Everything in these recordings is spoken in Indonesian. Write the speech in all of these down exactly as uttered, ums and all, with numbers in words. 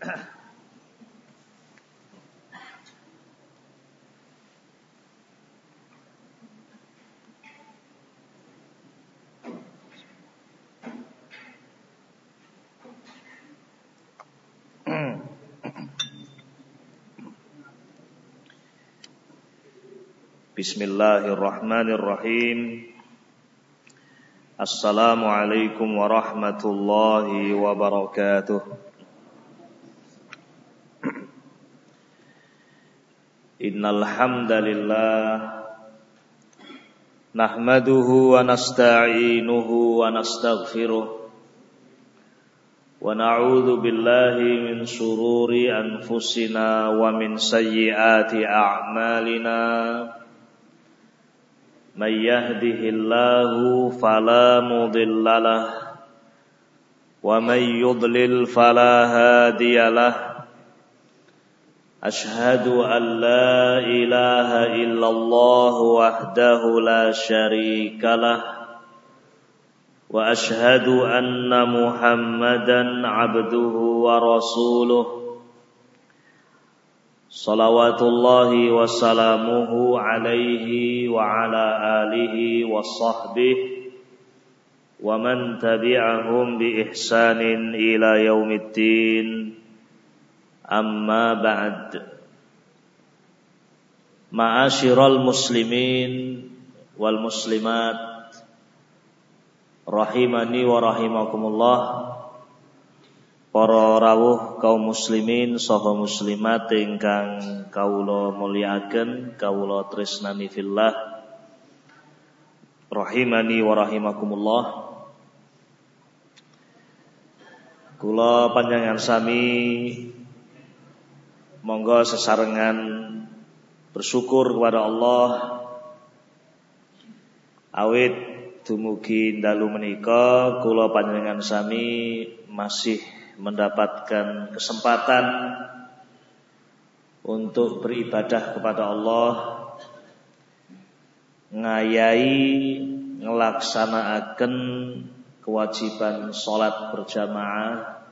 Bismillahirrahmanirrahim. Assalamualaikum warahmatullahi wabarakatuh. Innal hamdalillah nahmaduhu wa nasta'inuhu wa nastaghfiruh wa na'udzu billahi min shururi anfusina wa min sayyiati a'malina. Man yahdihillahu fala mudilla lahu wa man yudlil fala hadiya lahu. Ashhadu an la ilaha illallah wahdahu la syarika lahu wa ashhadu anna Muhammadan abduhu wa rasuluh. Salawatullahi wa salamuhu alaihi wa ala alihi wa sahbihi wa man tabi'ahum bi ihsanin ila yaumiddin. Amma ba'd. Ma'asyiral muslimin wal muslimat rahimani wa rahimakumullah. Para rawuh kaum muslimin saha muslimat ingkang kawula mulyakaken, kawula tresnani fillah, rahimani wa rahimakumullah. Kula panjenengan sami monggo sesarengan bersyukur kepada Allah awit dumugi dalu menika kula panjenengan sami masih mendapatkan kesempatan untuk beribadah kepada Allah, ngayai ngelaksanaaken kewajiban salat berjamaah.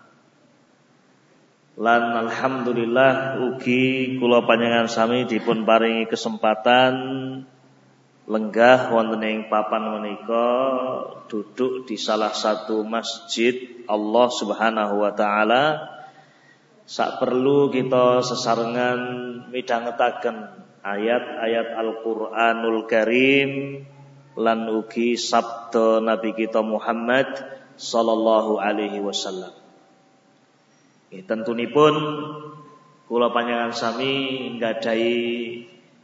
Lan alhamdulillah ugi kula panjenengan sami dipun paringi kesempatan lenggah wonten ing papan menika duduk di salah satu masjid Allah Subhanahu wa taala. Sak perlu kita sesarengan midhangetaken ayat-ayat Al-Qur'anul Karim lan ugi sabda Nabi kita Muhammad sallallahu alaihi wasallam. Nggih, tentunipun kula panjenengan sami nggadahi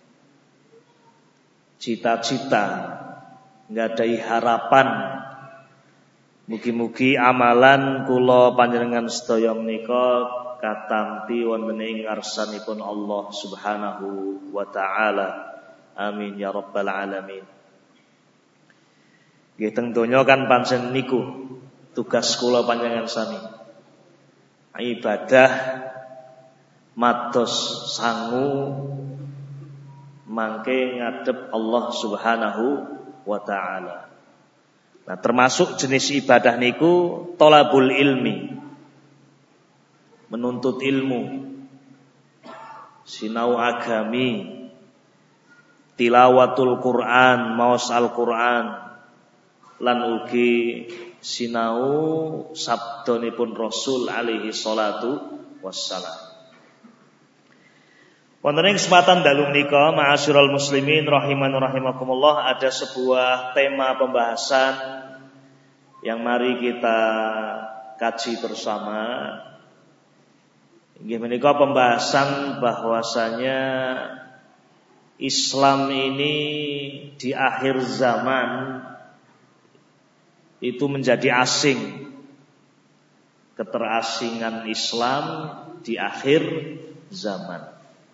cita-cita, nggadahi harapan mugi-mugi amalan kula panjenengan sedaya menika katampi wonten ing ngarsanipun Allah Subhanahu wa taala. Amin ya rabbal alamin. Nggih, teng donya kan pancen niku tugas kula panjenengan sami. Ibadah matos sangu mangke ngadep Allah Subhanahu wa taala. Nah, termasuk jenis ibadah niku thalabul ilmi, menuntut ilmu, sinau agami, tilawatul Quran, maos Al-Quran, lan ugi sinau sabdanipun Rasul alaihi salatu wassalam. Wonten ing kesempatan dalu menika ma'asyiral muslimin rahiman rahimakumullah, ada sebuah tema pembahasan yang mari kita kaji bersama. Inggih menika pembahasan bahwasanya Islam ini di akhir zaman itu menjadi asing. Keterasingan Islam di akhir zaman.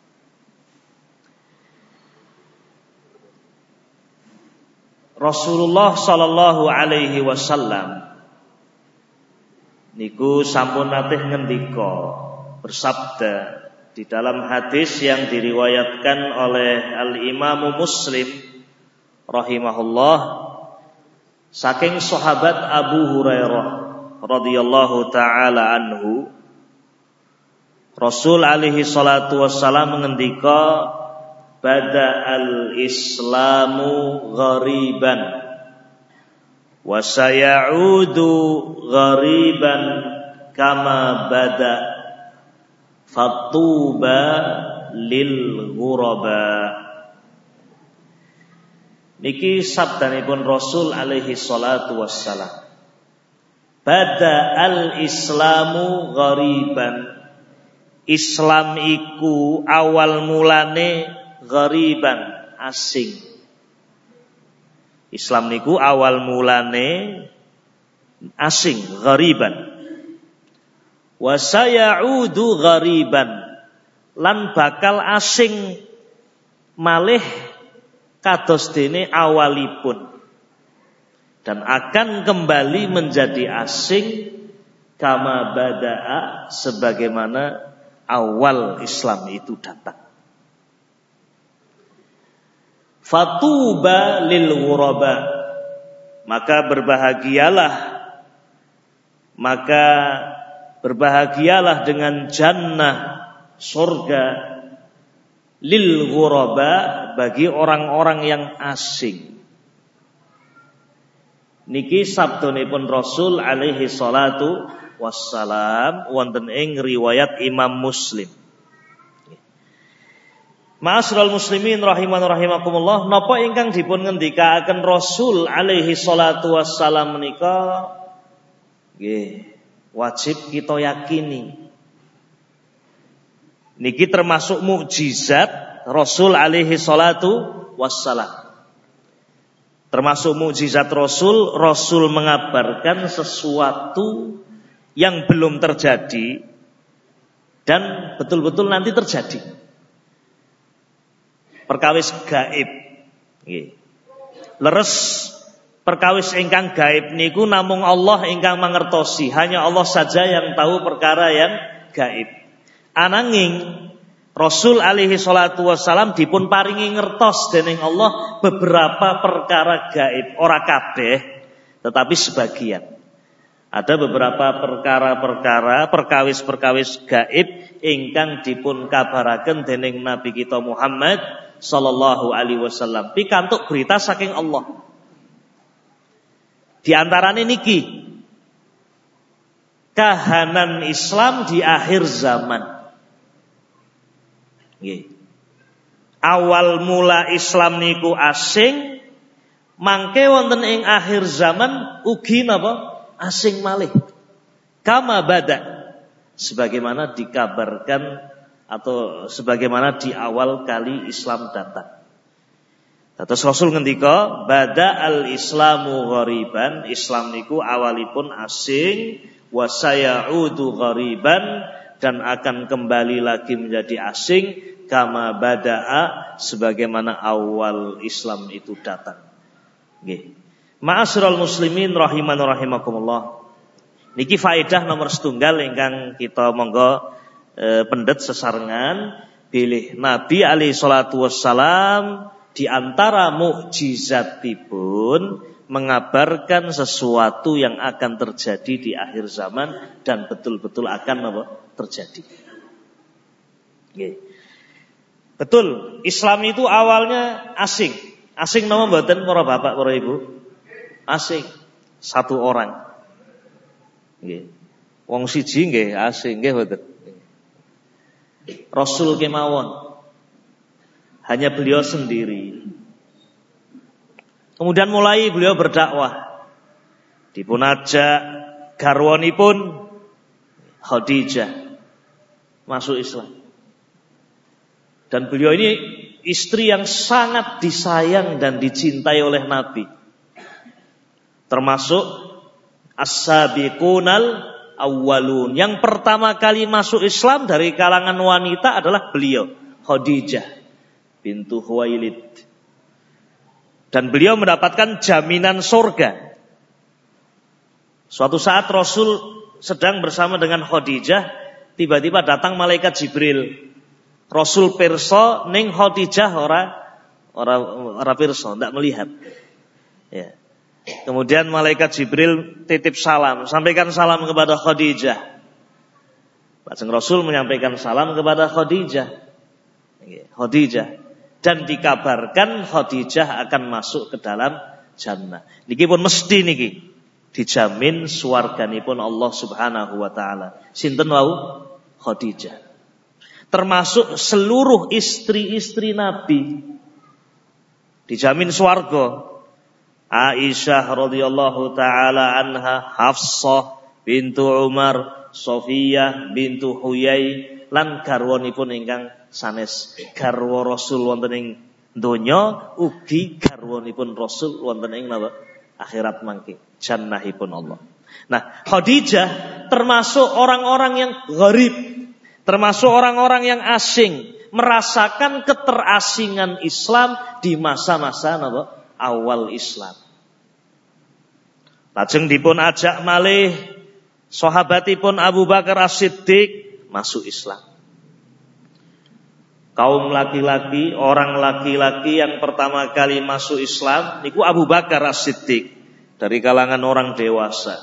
Rasulullah sallallahu alaihi wasallam niku sampun natih ngendika bersabda di dalam hadis yang diriwayatkan oleh Al-Imam Muslim rahimahullah saking sahabat Abu Hurairah radhiyallahu taala anhu, Rasul alaihi salatu wassalam mengendika bada'al islamu ghariban wa sayaudu ghariban kama bada fatuba lil ghuraba. Niki sabdanipun Rasul alaihi salatu wassalam. Bada'al islamu ghariban. Islam iku awal mulane ghariban, asing. Islam niku awal mulane asing, ghariban. Wa sayaudu ghariban, lan bakal asing malih kados dene awalipun, dan akan kembali menjadi asing kama bada'a, sebagaimana awal Islam itu datang. Fatuba lil ghuraba, maka berbahagialah maka berbahagialah dengan jannah surga lil ghuraba, bagi orang-orang yang asing. Niki sabdanipun Rasul alaihi salatu wassalam wonten ing riwayat Imam Muslim. Ma'asyiral muslimin rahiman rahimakumullah, napa ingkang dipun ngendikaaken Rasul alaihi salatu wassalam menika nggih wajib kita yakini. Niki termasuk mukjizat Rasul alaihi salatu wassalam. Termasuk mukjizat Rasul, Rasul mengabarkan sesuatu yang belum terjadi dan betul-betul nanti terjadi. Perkawis gaib. Nggih. Leres perkawis ingkang gaib niku namung Allah ingkang mangertosi, hanya Allah saja yang tahu perkara yang gaib. Ananging Rasul alaihi salatu wassalam dipun paringi ngertos dening Allah beberapa perkara gaib, ora kabeh tetapi sebagian. Ada beberapa perkara-perkara, perkawis-perkawis gaib ingkang dipun kabaraken dening Nabi kita Muhammad sallallahu alaihi wasallam. Pikantuk berita saking Allah. Di antarane niki kahanan Islam di akhir zaman. Nggih. Awal mula Islam niku asing, mangke wonten ing akhir zaman ugi napa? Asing malih. Kama bada, sebagaimana dikabarkan atau sebagaimana di awal kali Islam datang. Terus Rasul ngendika, bada al islamu ghariban, Islam niku awalipun asing, wa sayaudu ghariban, dan akan kembali lagi menjadi asing, kama bada'a, sebagaimana awal Islam itu datang. Nggih. Ma'asyiral muslimin rahiman rahimakumullah. Niki faedah nomor setunggal ingkang kita monggo e, pendet sesarengan bilih Nabi alaihi salatu wassalam di antara mukjizatipun mengabarkan sesuatu yang akan terjadi di akhir zaman dan betul-betul akan apa? Terjadi. Nggih. Betul, Islam itu awalnya asing. Asing nama mboten para bapak, para ibu? Asing. Satu orang. Nggih. Wong siji nggih asing nggih mboten. Rasul kemawon. Hanya beliau sendiri. Kemudian mulai beliau berdakwah. Dipun ajak garwanipun Khadijah masuk Islam. Dan beliau ini istri yang sangat disayang dan dicintai oleh Nabi. Termasuk as-sabiqunal awwalun. Yang pertama kali masuk Islam dari kalangan wanita adalah beliau, Khadijah bintu Khuwailid. Dan beliau mendapatkan jaminan surga. Suatu saat Rasul sedang bersama dengan Khadijah, tiba-tiba datang malaikat Jibril. Rasul pirsa ning Khadijah ora ora ora pirsa, ndak melihat. Ya. Kemudian malaikat Jibril titip salam, sampaikan salam kepada Khadijah. Lajeng Rasul menyampaikan salam kepada Khadijah. Khadijah. Dan dikabarkan Khadijah akan masuk ke dalam jannah. Niki pun mesti niki dijamin swarganipun Allah Subhanahu wa taala. Sinten wau? Khadijah. Termasuk seluruh istri-istri Nabi dijamin swarga. Aisyah radhiyallahu taala anha, Hafsah bintu Umar, Sofiyah bintu Huyai lan garwanipun ingkang sanes garwa Rasul wonten ing donya ugi garwanipun Rasul wonten ing napa akhirat mangke jannahipun Allah. Nah, Khadijah termasuk orang-orang yang gharib, termasuk orang-orang yang asing, merasakan keterasingan Islam di masa-masa napa awal Islam. Lajeng dipun ajak malih sahabatipun Abu Bakar As-Siddiq masuk Islam. Kaum laki-laki, orang laki-laki yang pertama kali masuk Islam niku Abu Bakar As-Siddiq dari kalangan orang dewasa.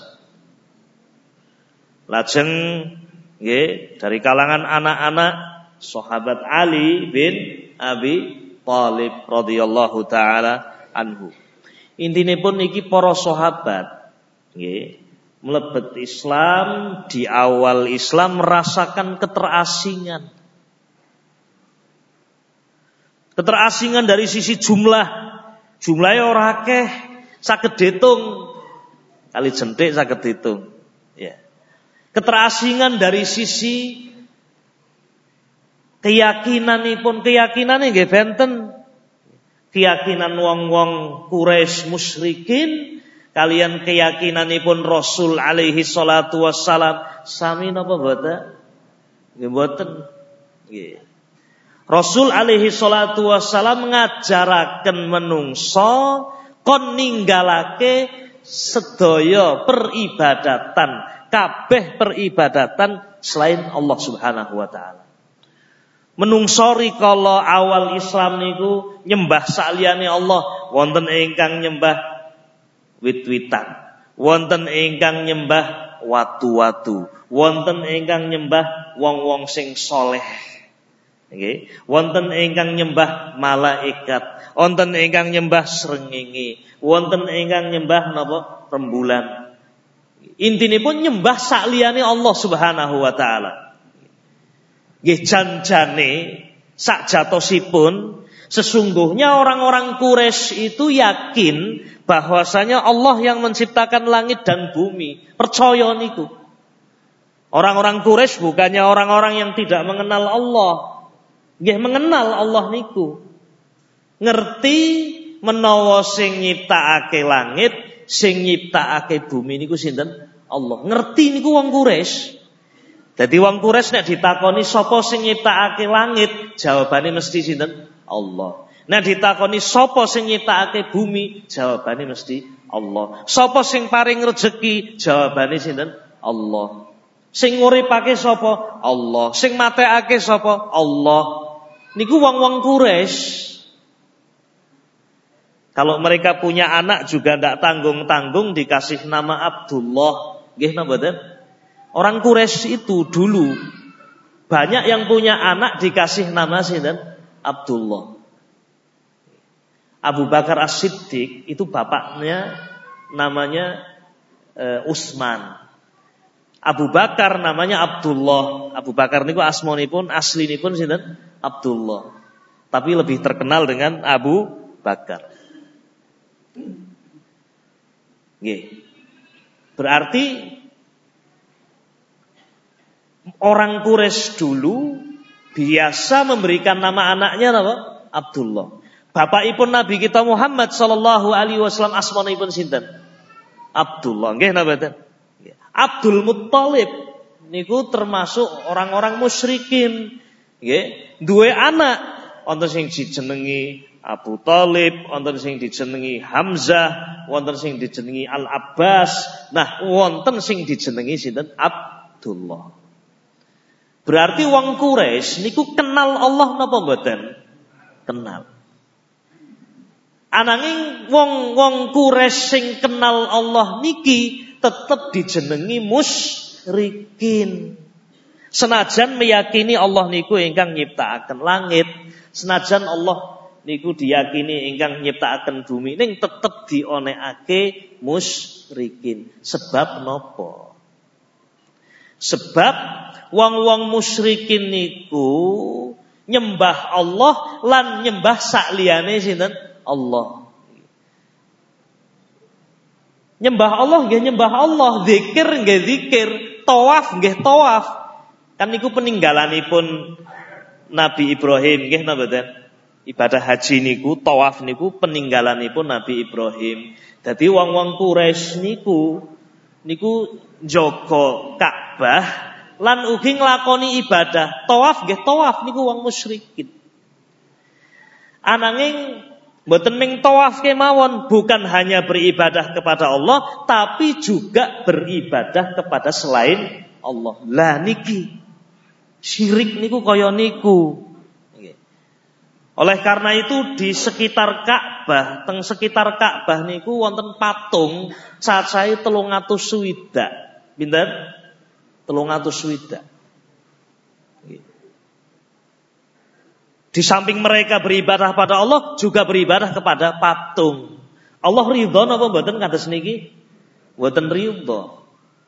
Lajeng nggih dari kalangan anak-anak sahabat Ali bin Abi Thalib radhiyallahu taala anhu. Intinipun niki para sahabat nggih mlebet Islam, di awal Islam merasakan keterasingan. Keterasingan dari sisi jumlah. Jumlahnya ora akeh, saged diitung. Kali jentik saged diitung. Ya. Keterasingan dari sisi keyakinanipun, keyakinane nggih benten. Keyakinan wong-wong Quraisy musyrikin kalian keyakinanipun Rasul alaihi salatu wassalam sami napa mboten? Nggih mboten. Nggih. Rasul alaihi salatu wassalam ngajaraken menungso kon ninggalake sedaya peribadatan, kabeh peribadatan selain Allah Subhanahu wa taala. Menungso rikala awal Islam niku nyembah saliyane Allah, wonten ingkang nyembah wit-witan, wonten ingkang nyembah watu-watu, wonten ingkang nyembah wong-wong sing saleh. Nggih, wonten ingkang nyembah malaikat, wonten ingkang nyembah srengenge, wonten ingkang nyembah napa rembulan. Intinipun nyembah sakliyane Allah Subhanahu wa taala. Nggih jan-jane sakjatosipun sesungguhnya orang-orang Quraisy itu yakin bahwasanya Allah yang menciptakan langit dan bumi. Percaya niku. Orang-orang Quraisy bukannya orang-orang yang tidak mengenal Allah. Nggih mengenal Allah niku. Ngerti menawa sing nyiptakake langit, sing nyiptakake bumi niku sinten? Allah. Ngerti niku wong Quraisy. Dadi wong Quraisy nek ditakoni sapa sing nyiptakake langit, jawabane mesti sinten? Allah. Nek ditakoni sapa sing nyiptakake bumi, jawabane mesti Allah. Sapa sing paring rejeki, jawabane sinten? Allah. Sing nguripake sapa? Allah. Sing matekake sapa? Allah. Niku wong-wong Quraisy. Kalau mereka punya anak juga ndak tanggung-tanggung dikasih nama Abdullah. Nggih napa mboten? Orang Quraisy itu dulu banyak yang punya anak dikasih nama sinten? Abdullah. Abu Bakar As-Siddiq itu bapaknya namanya e, Utsman. Abu Bakar namanya Abdullah. Abu Bakar niku asmanipun aslinipun sinten? Abdullah. Tapi lebih terkenal dengan Abu Bakar. Nggih. Berarti orang Quraisy dulu biasa memberikan nama anaknya apa? Abdullah. Bapakipun Nabi kita Muhammad sallallahu alaihi wasallam asmanipun sinten? Abdullah. Nggih napa mboten? Abdul Muttalib niku termasuk orang-orang musyrikin. Nggih, duwe anak wonten sing dijenengi Abu Thalib, wonten sing dijenengi Hamzah, wonten sing dijenengi Al-Abbas. Nah, wonten sing dijenengi sinten? Abdullah. Berarti wong Quraisy niku kenal Allah napa mboten? Kenal. Ananging wong-wong Quraisy sing kenal Allah niki tetep dijenengi musyrikin. Senajan meyakini Allah niku ingkang nyiptakaken langit, senajan Allah niku diyakini ingkang nyiptakaken bumi, ning tetep dionekake musyrikin. Sebab napa? Sebab wong-wong musyrikin niku nyembah Allah lan nyembah sakliyane sinten? Allah. Nyembah Allah nggih nyembah Allah, zikir nggih zikir, tawaf nggih tawaf. Kan niku peninggalanipun Nabi Ibrahim nggih napa mboten? Ibadah haji niku, tawaf niku peninggalanipun Nabi Ibrahim. Dadi wong-wong Quraisy niku niku njaga Ka'bah lan ugi nglakoni ibadah. Tawaf nggih tawaf niku wong musyrikin. Ananging mboten ming tawaf kemawon, bukan hanya beribadah kepada Allah tapi juga beribadah kepada selain Allah. Lah niki syirik niku kaya niku. Oleh karena itu di sekitar Ka'bah, teng sekitar Ka'bah niku wonten patung cacahe telung atus swidak. Pinten? telung atus swidak. Di samping mereka beribadah pada Allah, juga beribadah kepada patung. Allah ridho napa mboten kados niki? Mboten ridho.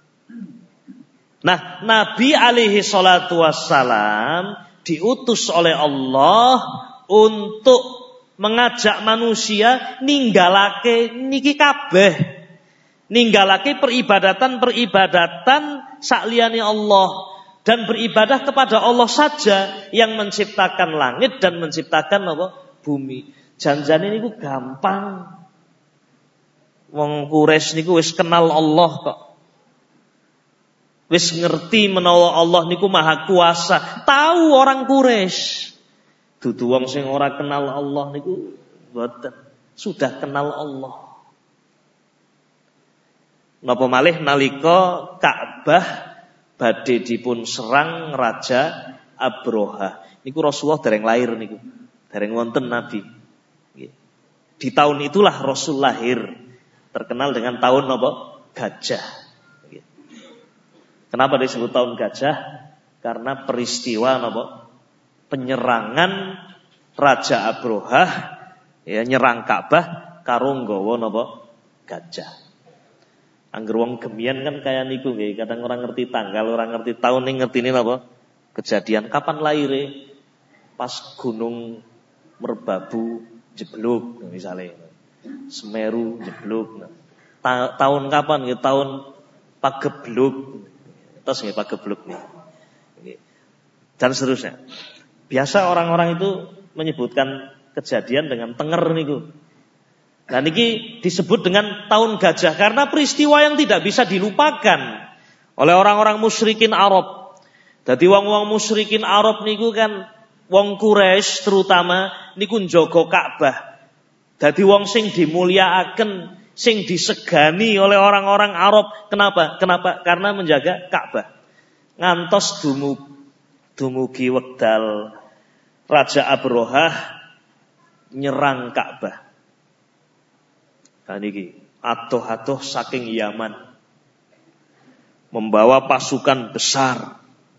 Nah, Nabi alaihi salatu wassalam diutus oleh Allah untuk mengajak manusia ninggalake niki kabeh. Ninggalake peribadatan-peribadatan sakliyane Allah dan beribadah kepada Allah saja yang menciptakan langit dan menciptakan apa? Bumi. Janjane niku gampang. Wong Quraisy niku wis kenal Allah kok. Wis ngerti menawa Allah niku maha kuasa. Tahu orang Quraisy. Dudu wong sing ora kenal Allah niku mboten. Sudah kenal Allah. Napa malih nalika Ka'bah badhe dipun serang Raja Abroha. Niku Rasulullah dereng lahir niku. Dereng wonten Nabi. Di tahun itulah Rasul lahir. Terkenal dengan tahun apa? Gajah. Kenapa disebut tahun gajah? Karena peristiwa apa? Penyerangan Raja Abroha ya nyerang Ka'bah karo nggawa napa? Gajah. Angger wong gemian kan kaya niku nggih, kadang orang ngerti tanggal, orang ngerti tahun ning ngertine napa? Kejadian kapan lahire? Pas gunung Merbabu jeblok misalnya. Semeru jeblok. Ta- tahun kapan nggih? Tahun Pagebluk. Terus nggih Pagebluk nggih. Dan seterusnya. Biasa orang-orang itu menyebutkan kejadian dengan tenger niku. Nah niki disebut dengan tahun gajah karena peristiwa yang tidak bisa dilupakan oleh orang-orang musyrikin Arab. Dadi wong-wong musyrikin Arab niku kan wong Quraisy terutama niku njaga Ka'bah. Dadi wong sing dimulyakaken, sing disegani oleh orang-orang Arab. Kenapa? Kenapa? Karena menjaga Ka'bah. Ngantos dumug, dumugi wekdal Raja Abroha nyerang Ka'bah. Nah niki atuh-atuh saking Yaman membawa pasukan besar,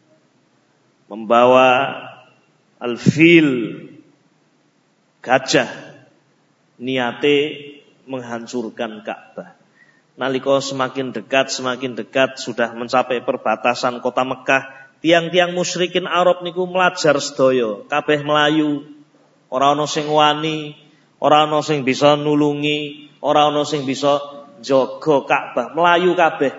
membawa al-fil gajah, niate menghancurkan Ka'bah. Nalika semakin dekat, semakin dekat sudah mencapai perbatasan kota Mekah, tiang-tiang musyrikin Arab niku melajar sedaya, kabeh melayu, ora ana sing wani, ora ana sing bisa nulungi, ora ana sing bisa jaga Ka'bah, melayu kabeh.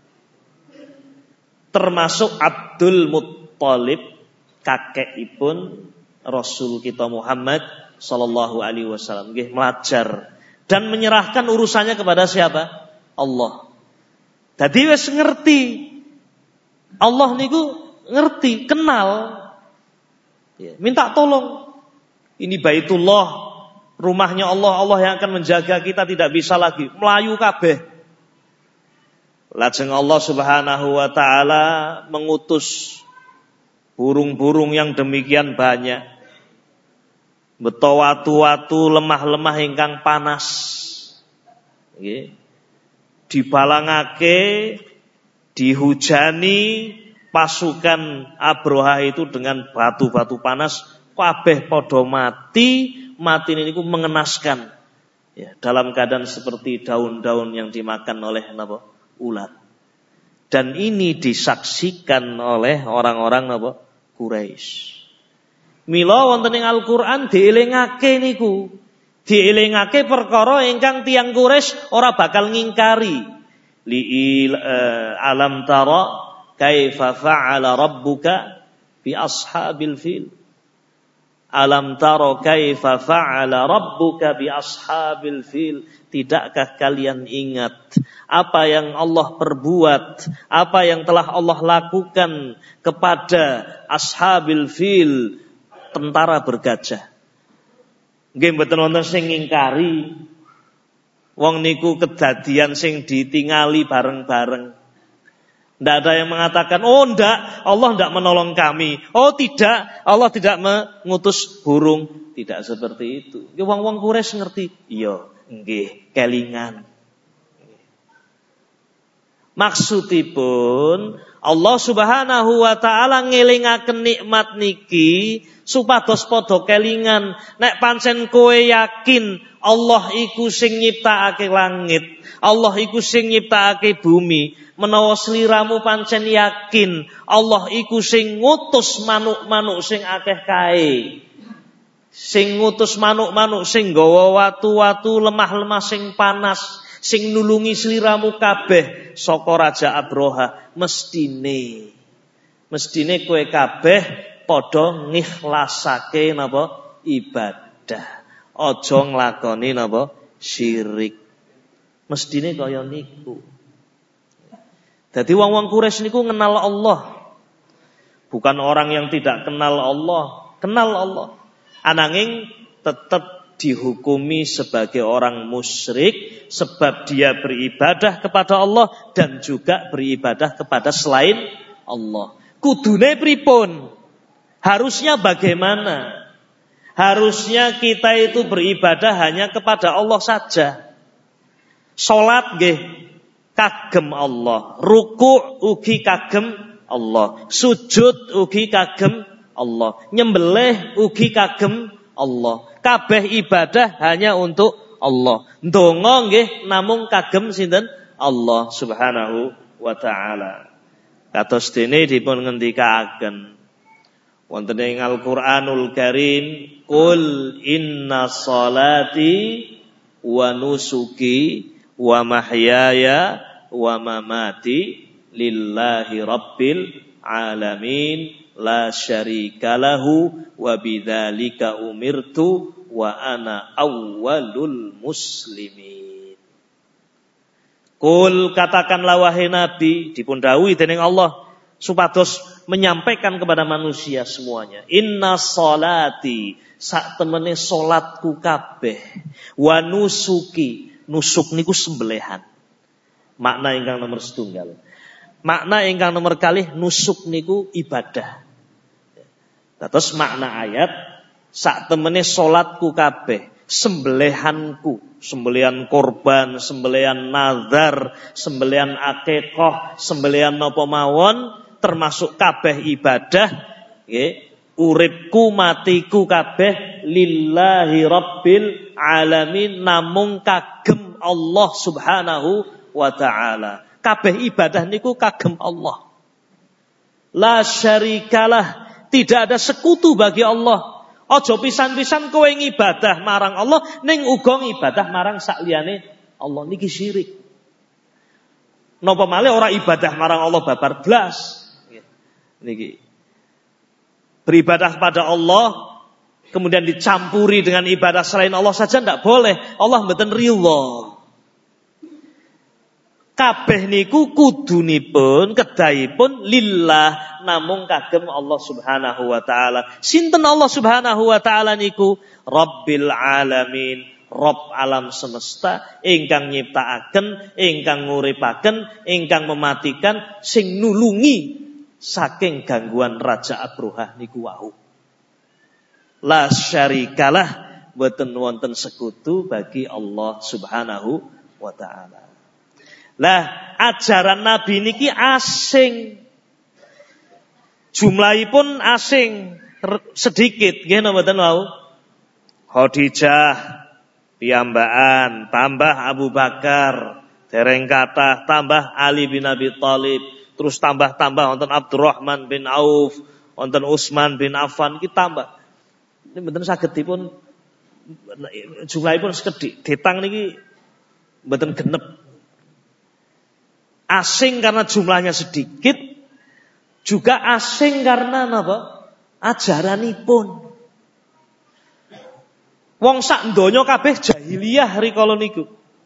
Termasuk Abdul Muttalib, kakekipun Rasul kita Muhammad sallallahu alaihi wasallam nggih melajar dan menyerahkan urusannya kepada siapa? Allah. Dadi wis ngerti. Allah niku ngerti, kenal. Ya, minta tolong. Ini Baitullah, rumahnya Allah, Allah yang akan menjaga kita, tidak bisa lagi melayu kabeh. Lajeng Allah Subhanahu wa taala mengutus burung-burung yang demikian banyak. Beto watu-watu lemah-lemah ingkang panas. Nggih. Dibalangake, dihujani pasukan Abroha itu dengan batu-batu panas, kabeh padha mati, mati niku mengenaskan. Ya, dalam keadaan seperti daun-daun yang dimakan oleh napa? Ular. Dan ini disaksikan oleh orang-orang napa? Quraisy. Mila wonten ing Al-Qur'an dielingake niku. Dielingake perkara ingkang tiyang Quraisy ora bakal ngingkari. Li uh, alam tara kaifa fa'ala rabbuka bi ashabil fil. Alam tara kaifa fa'ala rabbuka bi ashabil fil. Tidakkah kalian ingat apa yang Allah perbuat, apa yang telah Allah lakukan kepada ashabil fil, tentara bergajah. Nggih mboten wonten sing ngingkari. Wong niku kedadian sing ditingali bareng-bareng. Tidak ada yang mengatakan, oh ndak, Allah ndak menolong kami. Oh tidak, Allah tidak mengutus burung. Tidak seperti itu. Wong-wong Quraisy ngerti. Iya, nggih, kelingan. Maksudipun Allah Subhanahu wa taala ngelingaken nikmat niki supados padha kelingan. Nek pancen kowe yakin Allah iku sing nyiptakake langit, Allah iku sing nyiptakake bumi, menawa sliramu pancen yakin Allah iku sing ngutus manuk-manuk sing akeh kae, sing ngutus manuk-manuk sing nggawa watu-watu lemah-lemah sing panas, sing nulungi sliramu kabeh saka Raja Abroha, mestine mestine kowe kabeh padha ngikhlasake napa ibadah, aja nglakoni napa syirik. Mestine kaya niku. Dadi wong-wong Quraisy niku kenal Allah. Bukan orang yang tidak kenal Allah, kenal Allah. Ananging tetap dihukumi sebagai orang musyrik sebab dia beribadah kepada Allah dan juga beribadah kepada selain Allah. Kudune pripun? Harusnya bagaimana? Harusnya kita itu beribadah hanya kepada Allah saja. Salat nggih kagem Allah, ruku' ugi kagem Allah, sujud ugi kagem Allah, nyembelih ugi kagem Allah. Kabeh ibadah hanya untuk Allah. Ndonga nggih namung kagem sinten? Allah Subhanahu wa taala. Kados dene dipun ngendikaaken wonten ing Al-Qur'anul Karim, qul inna sholati wa nusuki wa mahyaya wa mamati lillahi rabbil alamin la syarika lahu wa bidzalika umirtu wa ana awwalul muslimin. Qul, katakanlah wahai Nabi, dipun dawuhi dening Allah supados menyampaikan kepada manusia semuanya, inna sholati, sak temene salatku kabeh, wa nusuki, nusuk niku sembelihan. Makna ingkang nomor setunggal. Makna ingkang nomor kalih nusuk niku ibadah. Terus makna ayat sak temene salatku kabeh, sembelihanku, sembelihan korban, sembelihan nazar, sembelihan akikah, sembelihan napa mawon, termasuk kabeh ibadah, nggih. Uripku matiku kabeh lillahi rabbil alamin, namung kagem Allah Subhanahu wa taala. Kabeh ibadah niku kagem Allah. La syarikalah, tidak ada sekutu bagi Allah. Aja pisan-pisan kowe ngibadah marang Allah ning uga ngibadah marang sakliyane Allah, niki syirik. Napa malih ora ibadah marang Allah babar blas. Niki beribadah kepada Allah kemudian dicampuri dengan ibadah selain Allah saja tidak boleh. Allah mboten ridha. Kabeh niku kudunipun kedahipun lillah, namung kagem Allah Subhanahu wa taala. Sinten Allah Subhanahu wa taala niku? Rabbil alamin, Rabb alam semesta, ingkang nyiptakaken, ingkang nguripaken, ingkang mematikan, sing nulungi saking gangguan Raja Abroha niku wau. La syarikalah, boten wonten sekutu bagi Allah Subhanahu wa taala. Lah ajaran Nabi niki asing. Jumlahipun asing sedikit, nggih napa mboten wau? Khadijah piyambakan, tambah Abu Bakar, dereng kathah, tambah Ali bin Abi Thalib, terus tambah-tambah wonten Abdurrahman bin Auf, wonten Utsman bin Affan, iki tambah. Ini mboten saged dipun jumlahipun sekedhik. Ditang niki mboten genep. Asing karena jumlahnya sedikit, juga asing karena napa? Ajaranipun. Wong sak donya kabeh jahiliyah rikala niku.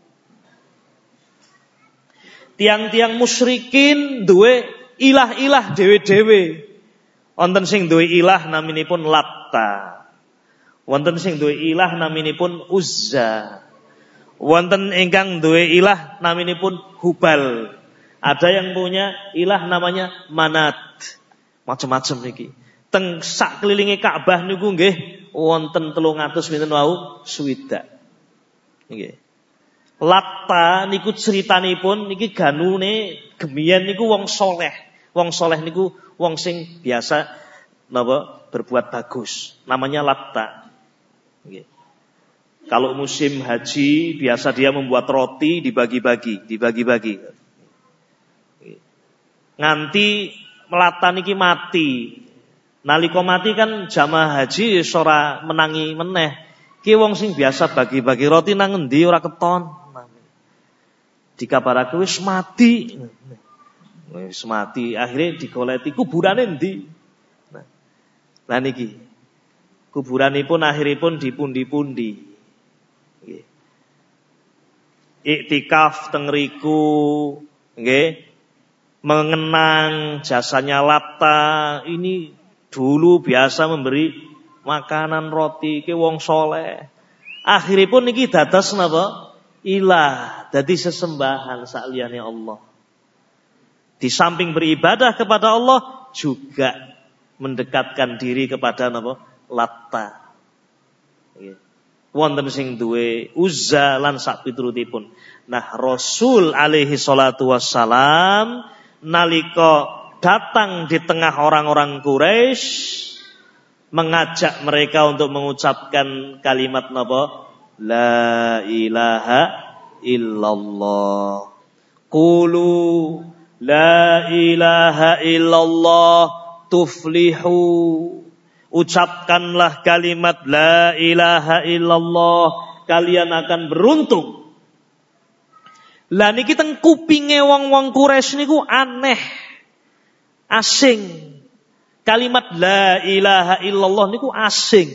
Tiang-tiang musyrikin duwe ilah-ilah dhewe-dhewe. Wonten sing duwe ilah naminipun Latta. Wonten sing duwe ilah naminipun Uzza. Wonten ingkang duwe ilah naminipun Hubal. Ada yang punya ilah namanya Manat. Macam-macam niki. Teng sak kelilinge Ka'bah niku nggih wonten telung atus pinten wau swidak. Nggih. Latta niku critanipun niki ganune gemiyen niku wong soleh. Wong soleh niku wong sing biasa napa berbuat bagus. Namanya Latta. Nggih. Kalau musim haji biasa dia membuat roti dibagi-bagi, dibagi-bagi. Nganti Latta niki mati. Nalika mati kan jamaah haji ora menangi meneh. Ki wong sing biasa bagi-bagi roti nang endi ora keton. Dikabarake wis mati. Wis mati, akhirnya digoleti kuburane endi? Nah. Lah niki. Kuburanipun akhiripun dipundi-pundi. Nggih. Iktikaf teng riku, nggih. Mengenang jasanya Latta ini dulu biasa memberi makanan roti ke wong soleh. Akhiripun niki dados napa? Ilah, dadi sesembahan saliyane Allah. Di samping beribadah kepada Allah juga mendekatkan diri kepada napa? Latta. Nggih. Wonten sing duwe Uzza lan sak piturutipun. Nah, Rasul alaihi salatu wassalam nalika datang di tengah orang-orang Quraisy mengajak mereka untuk mengucapkan kalimat napa? La ilaha illallah. Qulu la ilaha illallah tuflihu. Ucapkanlah kalimat la ilaha illallah, kalian akan beruntung. Lah niki teng kupinge wong-wong Quraisy niku aneh. Asing. Kalimat la ilaha illallah niku asing.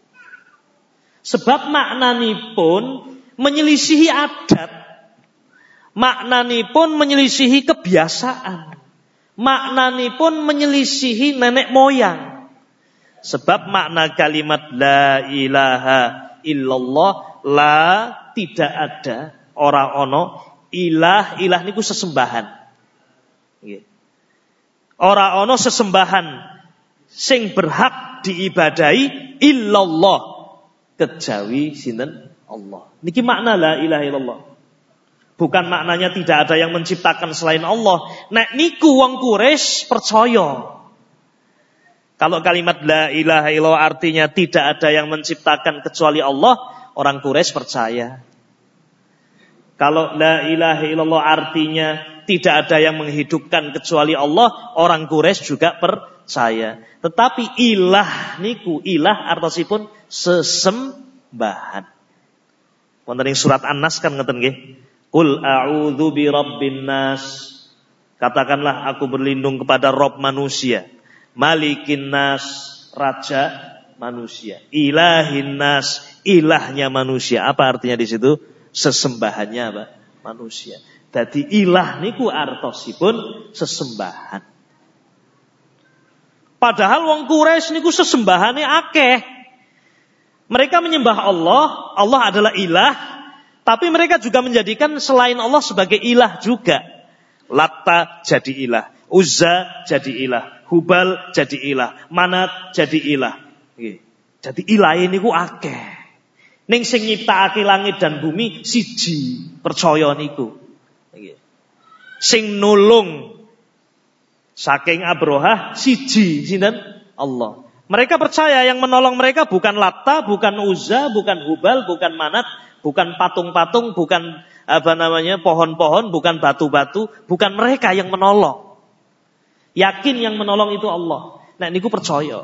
Sebab maknanipun menyelisihi adat. Maknanipun menyelisihi kebiasaan. Maknanipun menyelisihi nenek moyang. Sebab makna kalimat la ilaha illallah, la tidak ada, ora ono, ilah, ilah niku sesembahan. Nggih. Ora ono sesembahan sing berhak diibadahi illallah kejawi sinten Allah. Niki makna la ilaha illallah. Bukan maknanya tidak ada yang menciptakan selain Allah. Nek niku wong Quraisy percaya. Kalau kalimat la ilaha illallah artinya tidak ada yang menciptakan kecuali Allah, orang Quraisy percaya. Kalau la ilaha illallah artinya tidak ada yang menghidupkan kecuali Allah, orang Quraisy juga percaya. Tetapi ilah niku, ilah artosipun sesembahan. Wonten ing surat An-Nas kan ngeten nggih. Qul a'udzu birabbin nas. Katakanlah aku berlindung kepada Rabb manusia. Malikin nas, raja manusia. Ilahin nas, ilahnya manusia. Apa artinya di situ? Sesembahannya apa? Manusia. Dadi ilah niku artosipun sesembahan. Padahal wong Quraisy niku sesembahane akeh. Mereka menyembah Allah, Allah adalah ilah, tapi mereka juga menjadikan selain Allah sebagai ilah juga. Latta jadi ilah, Uzza jadi ilah, Hubal jadi ilah, Manat jadi ilah. Jadi ilah ini ku akeh. Ning sing nyiptakake langit dan bumi siji, percaya niku. Sing nulung Saking Abrohah siji sinten? Allah. Mereka percaya yang menolong mereka bukan Latta, bukan Uzza, bukan Hubal, bukan Manat, bukan patung-patung, bukan apa namanya pohon-pohon, bukan batu-batu, bukan mereka yang menolong. Yakin yang menolong itu Allah. Nah, niku percaya.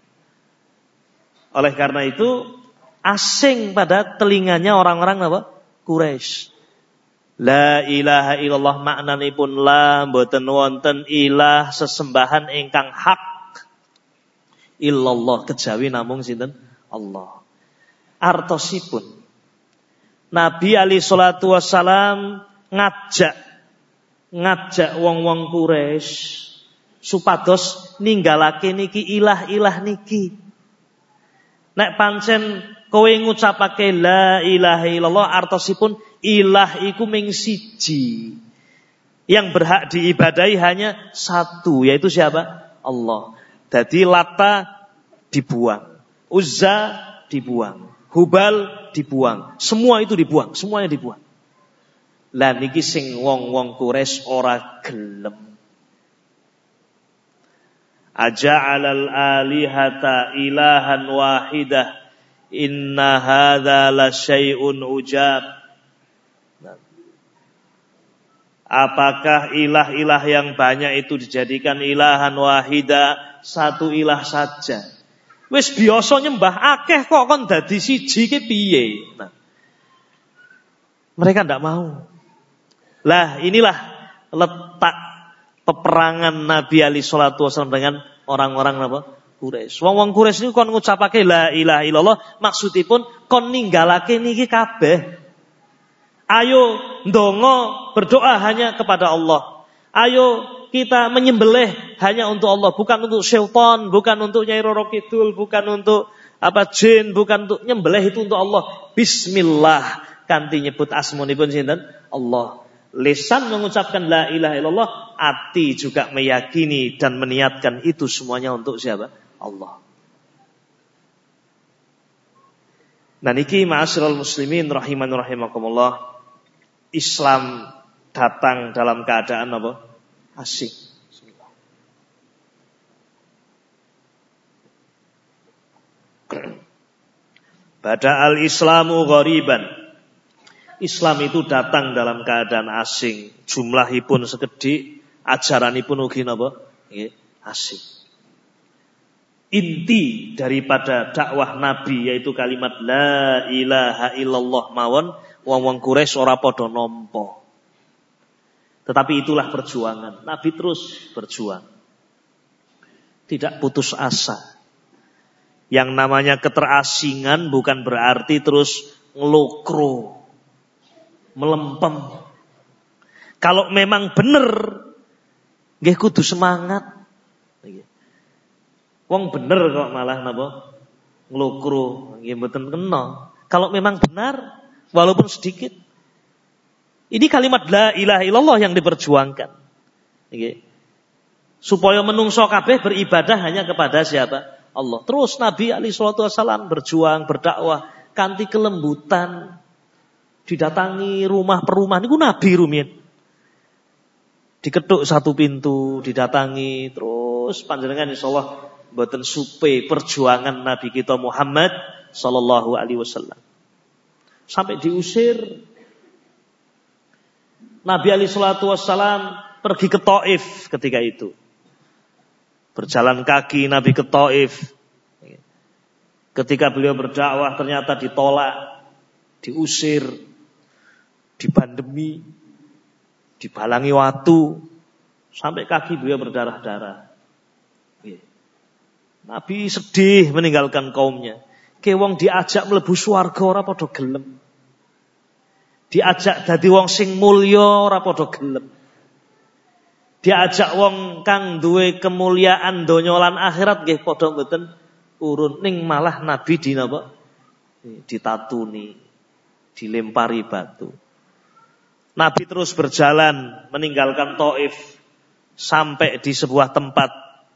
Oleh karena itu asing pada telinganya orang-orang apa? Quraisy. La ilaha illallah maknanipun la mboten wonten ilah sesembahan ingkang hak illallah kejawi namung sinten Allah. Artosipun Nabi alaihi salatu wassalam ngajak ngajak wong-wong Quraisy supados ninggalake niki ilah-ilah niki. Nek pancen kowe ngucapake la ilaha illallah artosipun ilah iku ming siji. Yang berhak diibadahi hanya satu, yaitu siapa? Allah. Jadi Lata dibuang, Uzza dibuang, Hubal dibuang, semua itu dibuang, semuanya dibuang. Lah niki sing wong-wong Quraisy ora gelem. Aja'alal alihata ilahan wahidah inna hadza la syai'un ujab. Apakah ilah-ilah yang banyak itu dijadikan ilahan wahida, satu ilah saja? Wis biasa nyembah akeh kok kon dadi siji ki piye? Nah, mereka ndak mau. Lah inilah letak peperangan Nabi alaihi salatu wasallam dengan orang-orang apa? Quraisy. Wong-wong Quraisy niku kon ngucapake la ilaha illallah, maksudipun kon ninggalake niki kabeh. Ayo ndonga berdoa hanya kepada Allah. Ayo kita menyembelih hanya untuk Allah, bukan untuk syaitan, bukan untuk Nyai Roro Kidul, bukan untuk apa jin, bukan untuk nyembelih, itu untuk Allah. Bismillah kanthi nyebut asmanipun sinten? Allah. Lisan mengucapkan la ilaha illallah, hati juga meyakini dan meniatkan itu semuanya untuk siapa? Allah. Nah niki ma'asyiral muslimin rahiman rahimakumullah. Islam datang dalam keadaan apa? Asing. Bada'al Islamu ghariban. Islam itu datang dalam keadaan asing. Jumlahipun sekedhik, ajaranipun ugi napa? Nggih, asing. Inti daripada dakwah Nabi yaitu kalimat la ilaha illallah mawon, wong-wong Quraisy ora padha nampa. Tetapi itulah perjuangan. Nabi terus berjuang. Tidak putus asa. Yang namanya keterasingan bukan berarti terus ngelokro, melempem. Kalau memang bener, nggih kudu semangat. Wong bener kok malah napa? Ngelokro, nggih mboten kena. Kalau memang benar, walaupun sedikit. Ini kalimat la ilaha illallah yang diperjuangkan. Okay. Supaya menungso kabeh beribadah hanya kepada siapa? Allah. Terus Nabi alaihi salatu wasallam berjuang, berdakwah kanthi kelembutan. Didatangi rumah per rumah niku Nabi rumiyin. Diketuk satu pintu, didatangi, terus panjenengan insyaallah mboten supe perjuangan Nabi kita Muhammad sallallahu alaihi wasallam. Sampai diusir. Nabi alaihi salatu wassalam pergi ke Taif ketika itu. Berjalan kaki Nabi ke Taif. Ketika beliau berdakwah ternyata ditolak, diusir, dibandemi, dibalangi watu, sampai kaki beliau berdarah-darah. Nabi sedih meninggalkan kaumnya. Ke wong diajak mlebu swarga ora padha gelem. Diajak dadi wong sing mulya ora padha gelem. Diajak wong kang duwe kemuliaan donya lan akhirat nggih padha mboten urun, ning malah Nabi di napa? Ditatuni, dilempari batu. Nabi terus berjalan meninggalkan Taif sampai di sebuah tempat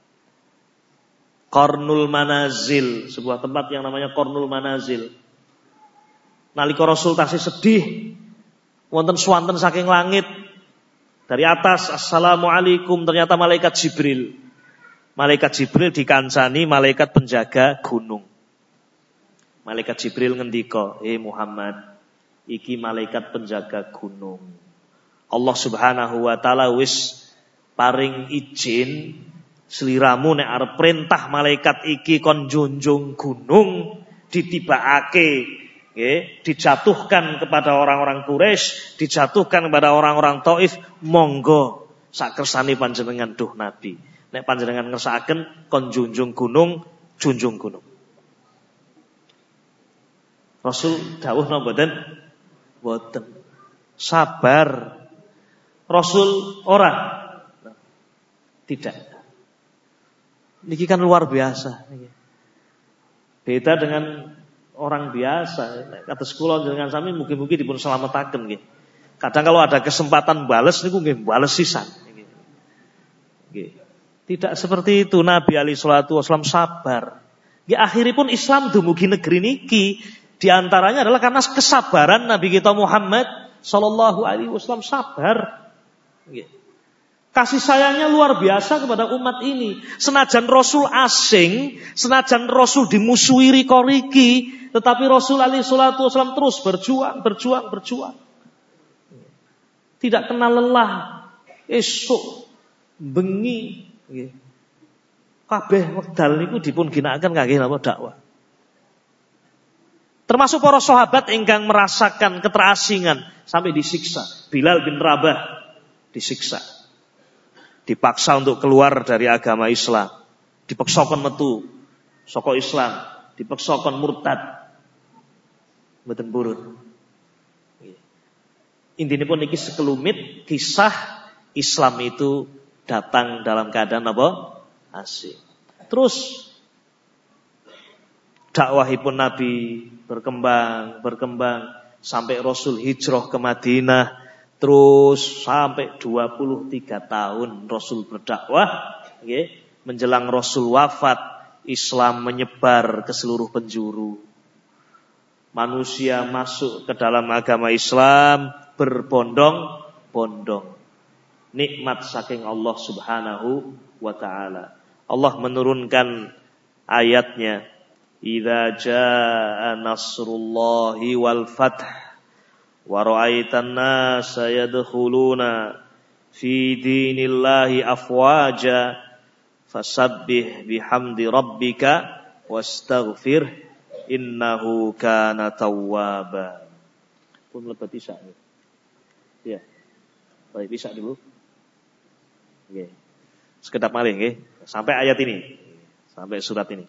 Qarnul Manazil, sebuah tempat yang namanya Qarnul Manazil. Nalika Rasul tasih sedih, wonten swanten saking langit Dari atas, assalamualaikum, ternyata malaikat Jibril. Malaikat Jibril dikancani malaikat penjaga gunung. Malaikat Jibril ngendika, "Eh Muhammad, iki malaikat penjaga gunung. Allah Subhanahu wa taala wis paring izin sliramu nek arep perintah malaikat iki kon junjung gunung ditibakake, nggih, dijatuhkan kepada orang-orang Quraisy, dijatuhkan kepada orang-orang Taif, monggo sak kersane panjenengan duh Nabi. Nek panjenengan ngersakaken kon junjung gunung, junjung gunung." Rasul dawuh napa mboten? Mboten. Sabar. Rasul ora. Tidak. Niki kan luar biasa. Beda dengan orang biasa. Kados kula dengan sami mugi-mugi dipun slametaken nggih. Kadang kalau ada kesempatan bales niku nggih bales sisan. Nggih. Tidak seperti itu. Nabi alaihi salatu wasallam sabar. Nggih akhiripun Islam dumugi negeri niki. Di antaranya adalah karena kesabaran Nabi kita Muhammad sallallahu alaihi wasallam sabar. Kasih sayangnya luar biasa kepada umat ini. Senajan Rasul asing, senajan Rasul dimusuhi rikoriki, tetapi Rasul alaihi salatu wasallam terus berjuang, berjuang, berjuang. Tidak kenal lelah. Esok, bengi, kabeh wekdal niku dipun ginakaken kangge napa dakwah. Termasuk para sahabat ingkang merasakan keterasingan sampai disiksa. Bilal bin Rabah disiksa. Dipaksa untuk keluar dari agama Islam. Dipaksakan metu saka Islam, dipaksakan murtad. Mboten purun. Intinipun niki sekelumit kisah Islam itu datang dalam keadaan apa? Asing. Terus dakwahipun Nabi berkembang, berkembang sampai Rasul hijrah ke Madinah, terus sampai dua puluh tiga tahun Rasul berdakwah, okay. Menjelang Rasul wafat, Islam menyebar ke seluruh penjuru. Manusia masuk ke dalam agama Islam berbondong-bondong. Nikmat saking Allah Subhanahu wa taala. Allah menurunkan ayatnya, "Idza jaa nasrullahi wal fath wa ra'aitan nasa yadkhuluna fi dinillahi afwaja fasabbih bihamdi rabbika wastaghfir innahu kana tawwaba." Pun lebat isya. Ya. Baik, isya dulu. Nggih. Sekedap malih nggih, sampai ayat ini. Sampai surat ini.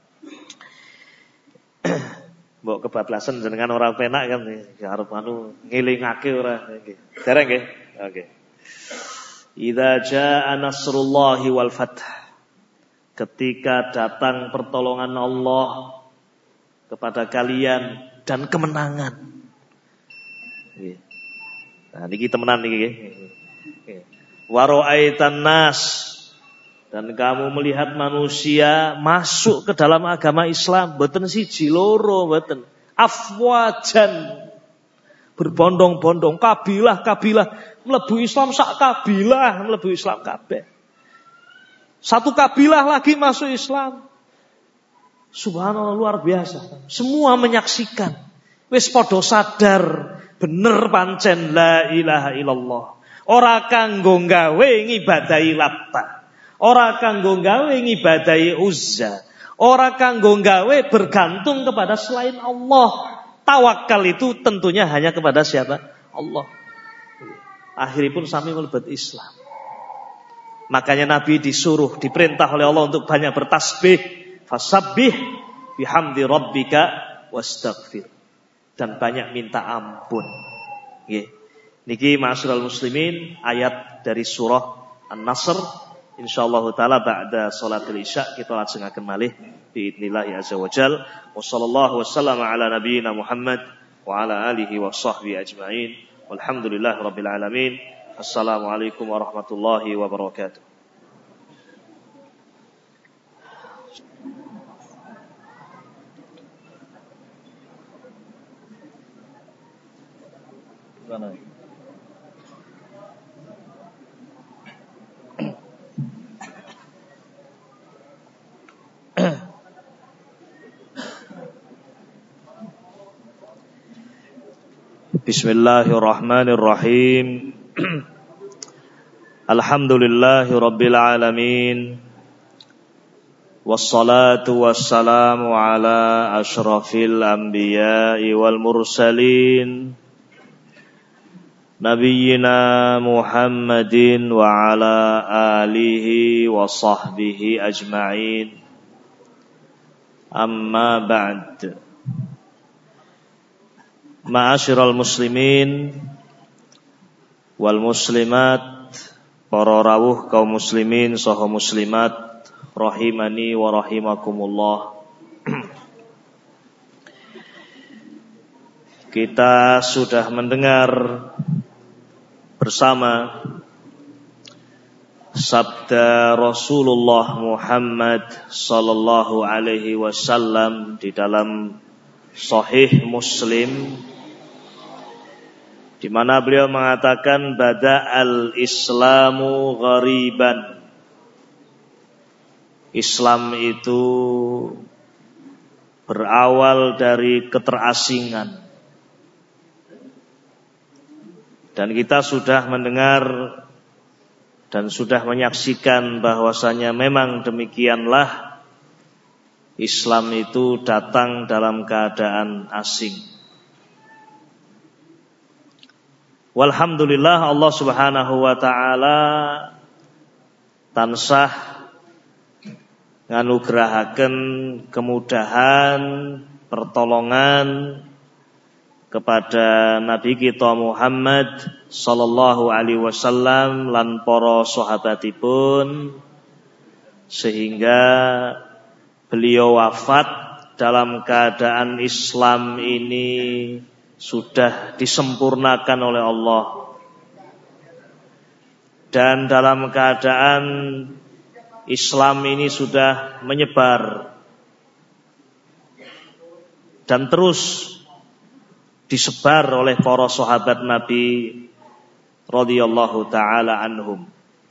Mbok kebablasan jenengan ora penak kan arep anu ngelingake ora nggih. Dereng nggih. Oke. Idza jaa nasrullahi wal fath. Ketika datang pertolongan Allah kepada kalian dan kemenangan. Nggih. Nah niki temenan niki nggih. Wa ra'aitan nas, dan kamu melihat manusia masuk ke dalam agama Islam, mboten siji loro, mboten afwajan, berbondong-bondong, kabilah-kabilah mlebu Islam, sak kabilah mlebu Islam kabeh. Satu kabilah lagi masuk Islam. Subhanallah, luar biasa. Semua menyaksikan. Wis padha sadar, bener pancen la ilaha illallah. Ora kanggo gawe ngibadahi Latta. Ora kanggo gawe ngibadahi Uzza. Ora kanggo gawe bergantung kepada selain Allah. Tawakal itu tentunya hanya kepada siapa? Allah. Akhiripun sami mlebet Islam. Makanya Nabi disuruh, diperintah oleh Allah untuk banyak bertasbih. Fasabbih bihamdi rabbika wastaghfir. Dan banyak minta ampun. Nggih. Niki ma'asyiral muslimin, ayat dari surah An-Nasr. Insyaallah taala ba'da salatul isya kita lajengaken malih biidznillah azza wajal. Wassallallahu wasallam ala nabiyyina Muhammad wa ala alihi wa sahbihi ajmain. Walhamdulillahirabbil alamin. Assalamualaikum warahmatullahi wabarakatuh. Gimana? Bismillahirrahmanirrahim. Alhamdulillahi rabbil alamin. Wassalatu wassalamu ala asyrafil anbiya'i wal mursalin Nabiyyina Muhammadin wa ala alihi wa sahbihi ajma'in. Amma ba'd. Ma'asyiral muslimin wal muslimat, para rawuh kaum muslimin saha muslimat rahimani wa rahimakumullah. Kita sudah mendengar bersama sabda Rasulullah Muhammad sallallahu alaihi wasallam di dalam Sahih Muslim, di mana beliau mengatakan bada'al Islamu ghariban. Islam itu berawal dari keterasingan. Dan kita sudah mendengar dan sudah menyaksikan bahwasanya memang demikianlah Islam itu datang dalam keadaan asing. Walhamdulillah, Allah subhanahu wa ta'ala tansah nganugrahaken kemudahan, pertolongan kepada Nabi kita Muhammad sallallahu alaihi wasallam lan para sahabatipun, sehingga beliau wafat dalam keadaan Islam ini sudah disempurnakan oleh Allah, dan dalam keadaan Islam ini sudah menyebar dan terus disebar oleh para sahabat Nabi radhiyallahu taala anhum.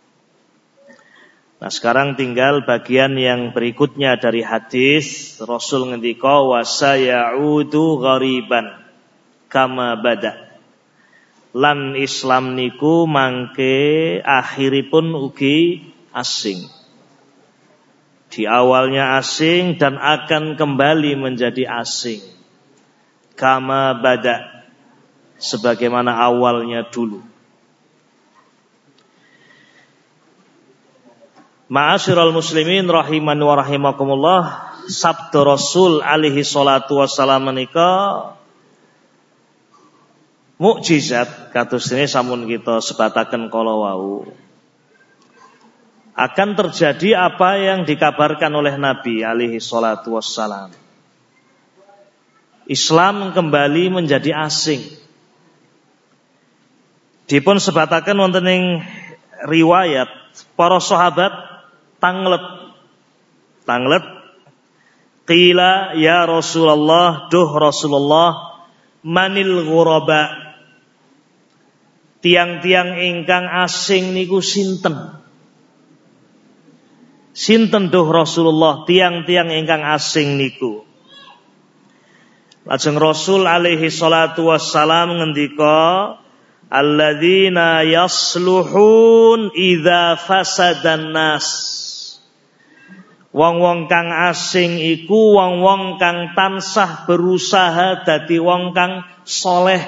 Nah, sekarang tinggal bagian yang berikutnya dari hadis. Rasul ngendika wa sayaudu ghariban kama bada. Lan Islam niku mangke akhiripun ugi asing. Di awalnya asing dan akan kembali menjadi asing. Kama bada, sebagaimana awalnya dulu. Ma'asyiral muslimin rahiman wa rahimakumullah, sabda Rasul alaihi salatu wassalam menika mukjizat kados dene sampun kita sebataken kala wau. Akan terjadi apa yang dikabarkan oleh Nabi alaihi salatu wassalam. Islam kembali menjadi asing. Dipun sebataken wonten ing riwayat para sahabat tanglet tanglet qila ya Rasulullah, duh Rasulullah, manil ghuraba, tiang-tiang ingkang asing niku sinten? Sinten duh Rasulullah tiang-tiang ingkang asing niku? Lajeng Rasul alaihi salatu wassalam ngendika alladzina yasluhun idza fasadan nas. Wong-wong kang asing iku wong-wong kang tansah berusaha dadi wong kang soleh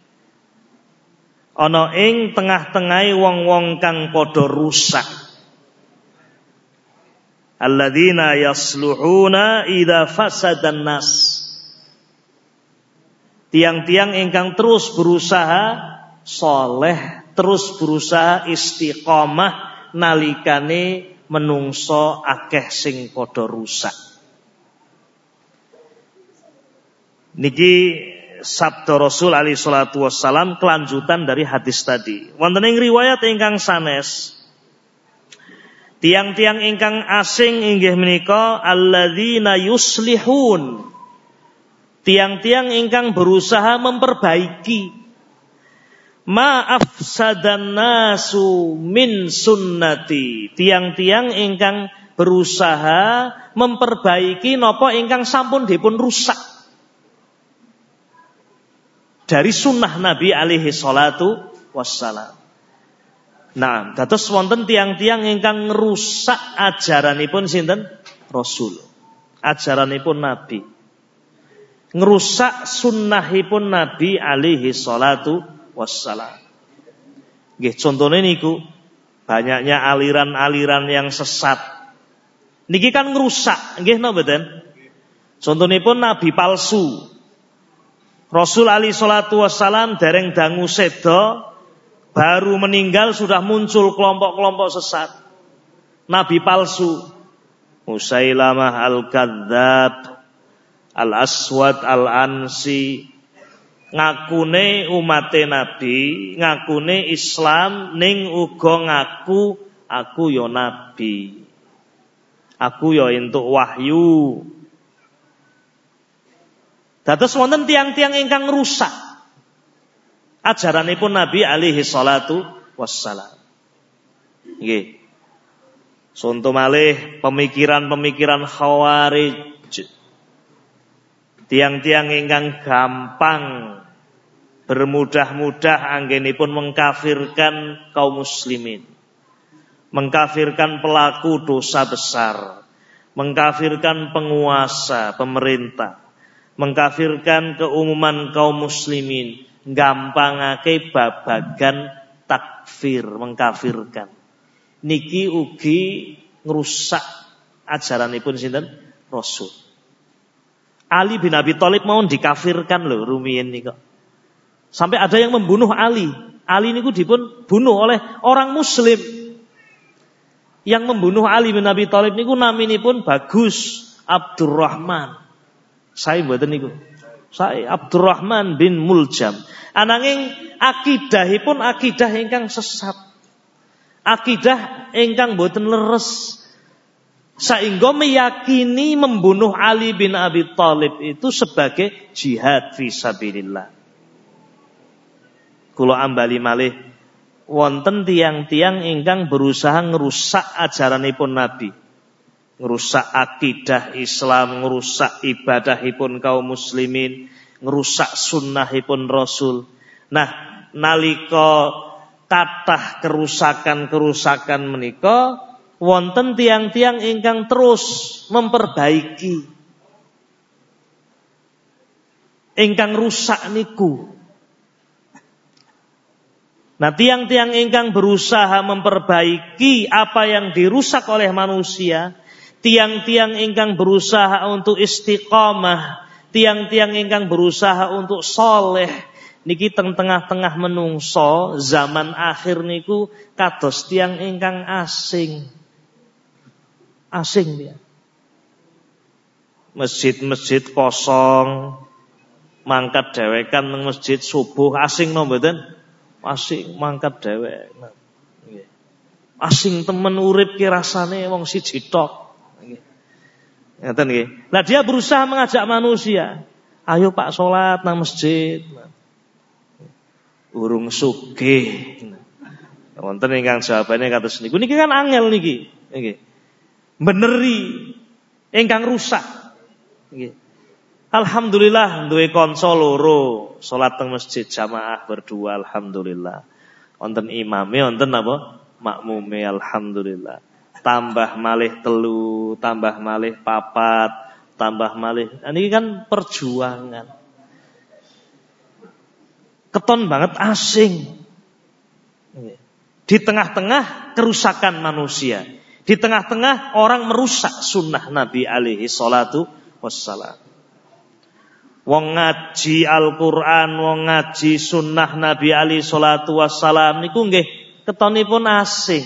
ana ing tengah-tengahe wong-wong kang padha rusak. Alladzina yasluhuna idza fasadan nas. Tiang-tiang ingkang terus berusaha soleh, terus berusaha istiqomah nalikane menungso akeh sing padha rusak. Niki sabda Rasul alaihi salatu wassalam kelanjutan dari hadis tadi. Wonten ing riwayat ingkang sanes, tiang-tiang ingkang asing inggih menika alladzina yuslihun, tiang-tiang ingkang berusaha memperbaiki ma afsadan nasu min sunnati, tiang-tiang ingkang berusaha memperbaiki napa ingkang sampun dipun rusak dari sunnah Nabi alaihi salatu wassalam. Nah, dados wonten tiang-tiang ingkang ngrusak ajaranipun sinten? Rasul. Ajaranipun Nabi. Ngrusak sunnahipun Nabi alaihi salatu wassalam. Nggih, contone niku banyaknya aliran-aliran yang sesat. Niki kan ngrusak, nggih napa mboten? Contonipun nabi palsu. Rasul alaihi salatu wassalam dereng dangu seda, baru meninggal sudah muncul kelompok-kelompok sesat. Nabi palsu. Musailamah al-Kadzdzab, Al-Aswad al-Ansi, ngakune umate Nabi, ngakune Islam, ning uga ngaku aku ya Nabi. Aku ya entuk wahyu. Dados wonten tiang-tiang ingkang rusak ajaranipun Nabi alaihi salatu wassalam. Nggih. Contoh malih pemikiran-pemikiran Khawarij. Tiang-tiang ingkang gampang bermudah-mudah anggenipun mengkafirkan kaum muslimin. Mengkafirkan pelaku dosa besar. Mengkafirkan penguasa, pemerintah. Mengkafirkan keumuman kaum muslimin, gampangake babagan takfir, mengkafirkan. Niki ugi ngrusak ajaranipun sinten? Rasul. Ali bin Abi Thalib mau dikafirkan lho rumiyin niku. Sampai ada yang membunuh Ali. Ali niku dipun bunuh oleh orang muslim. Yang membunuh Ali bin Abi Thalib niku naminipun Bagus Abdurrahman. Saya mboten niku. Saya Abdurrahman bin Muljam. Ananging akidahipun akidah ingkang sesat. Akidah ingkang mboten leres. Sehingga meyakini membunuh Ali bin Abi Thalib itu sebagai jihad fisabilillah. Kula ambali malih wonten tiang-tiang ingkang berusaha ngerusak ajaranipun Nabi. Ngerusak akidah Islam, ngerusak ibadahipun kaum muslimin, ngerusak sunnahipun Rasul. Nah, nalika kathah kerusakan-kerusakan menika wonten tiang-tiang ingkang terus memperbaiki. Ingkang rusak niku. Nah, tiang-tiang ingkang berusaha memperbaiki apa yang dirusak oleh manusia, tiang-tiang ingkang berusaha untuk istiqamah, tiang-tiang ingkang berusaha untuk soleh, niki teng tengah-tengah menungso zaman akhir niku kados tiang ingkang asing. Asing dia. Masjid-masjid kosong, mangkat dhewekan nang masjid subuh, asing no mboten? Asing mangkat dhewek. Nggih. Asing temen urip ki rasane wong siji tok. Nggih. Ngoten nggih. Lah dia berusaha mengajak manusia, ayo Pak salat nang masjid. Urung sugih. Wonten ingkang jawabane kados niku. Niki kan angel niki. Nggih. Beneri ingkang rusak. Nggih. Alhamdulillah duwe kanca loro salat teng masjid jamaah berdua, alhamdulillah. Wonten imame, wonten apa? Makmume, alhamdulillah. Tambah malih telu, tambah malih papat, tambah malih. Ini kan perjuangan. Keton banget asing. Di tengah-tengah kerusakan manusia. Di tengah-tengah orang merusak sunnah Nabi alaihi salatu wassalam. Wong ngaji Al-Quran, wong ngaji sunnah Nabi alaihi salatu wassalam niku nggih ketonipun asing.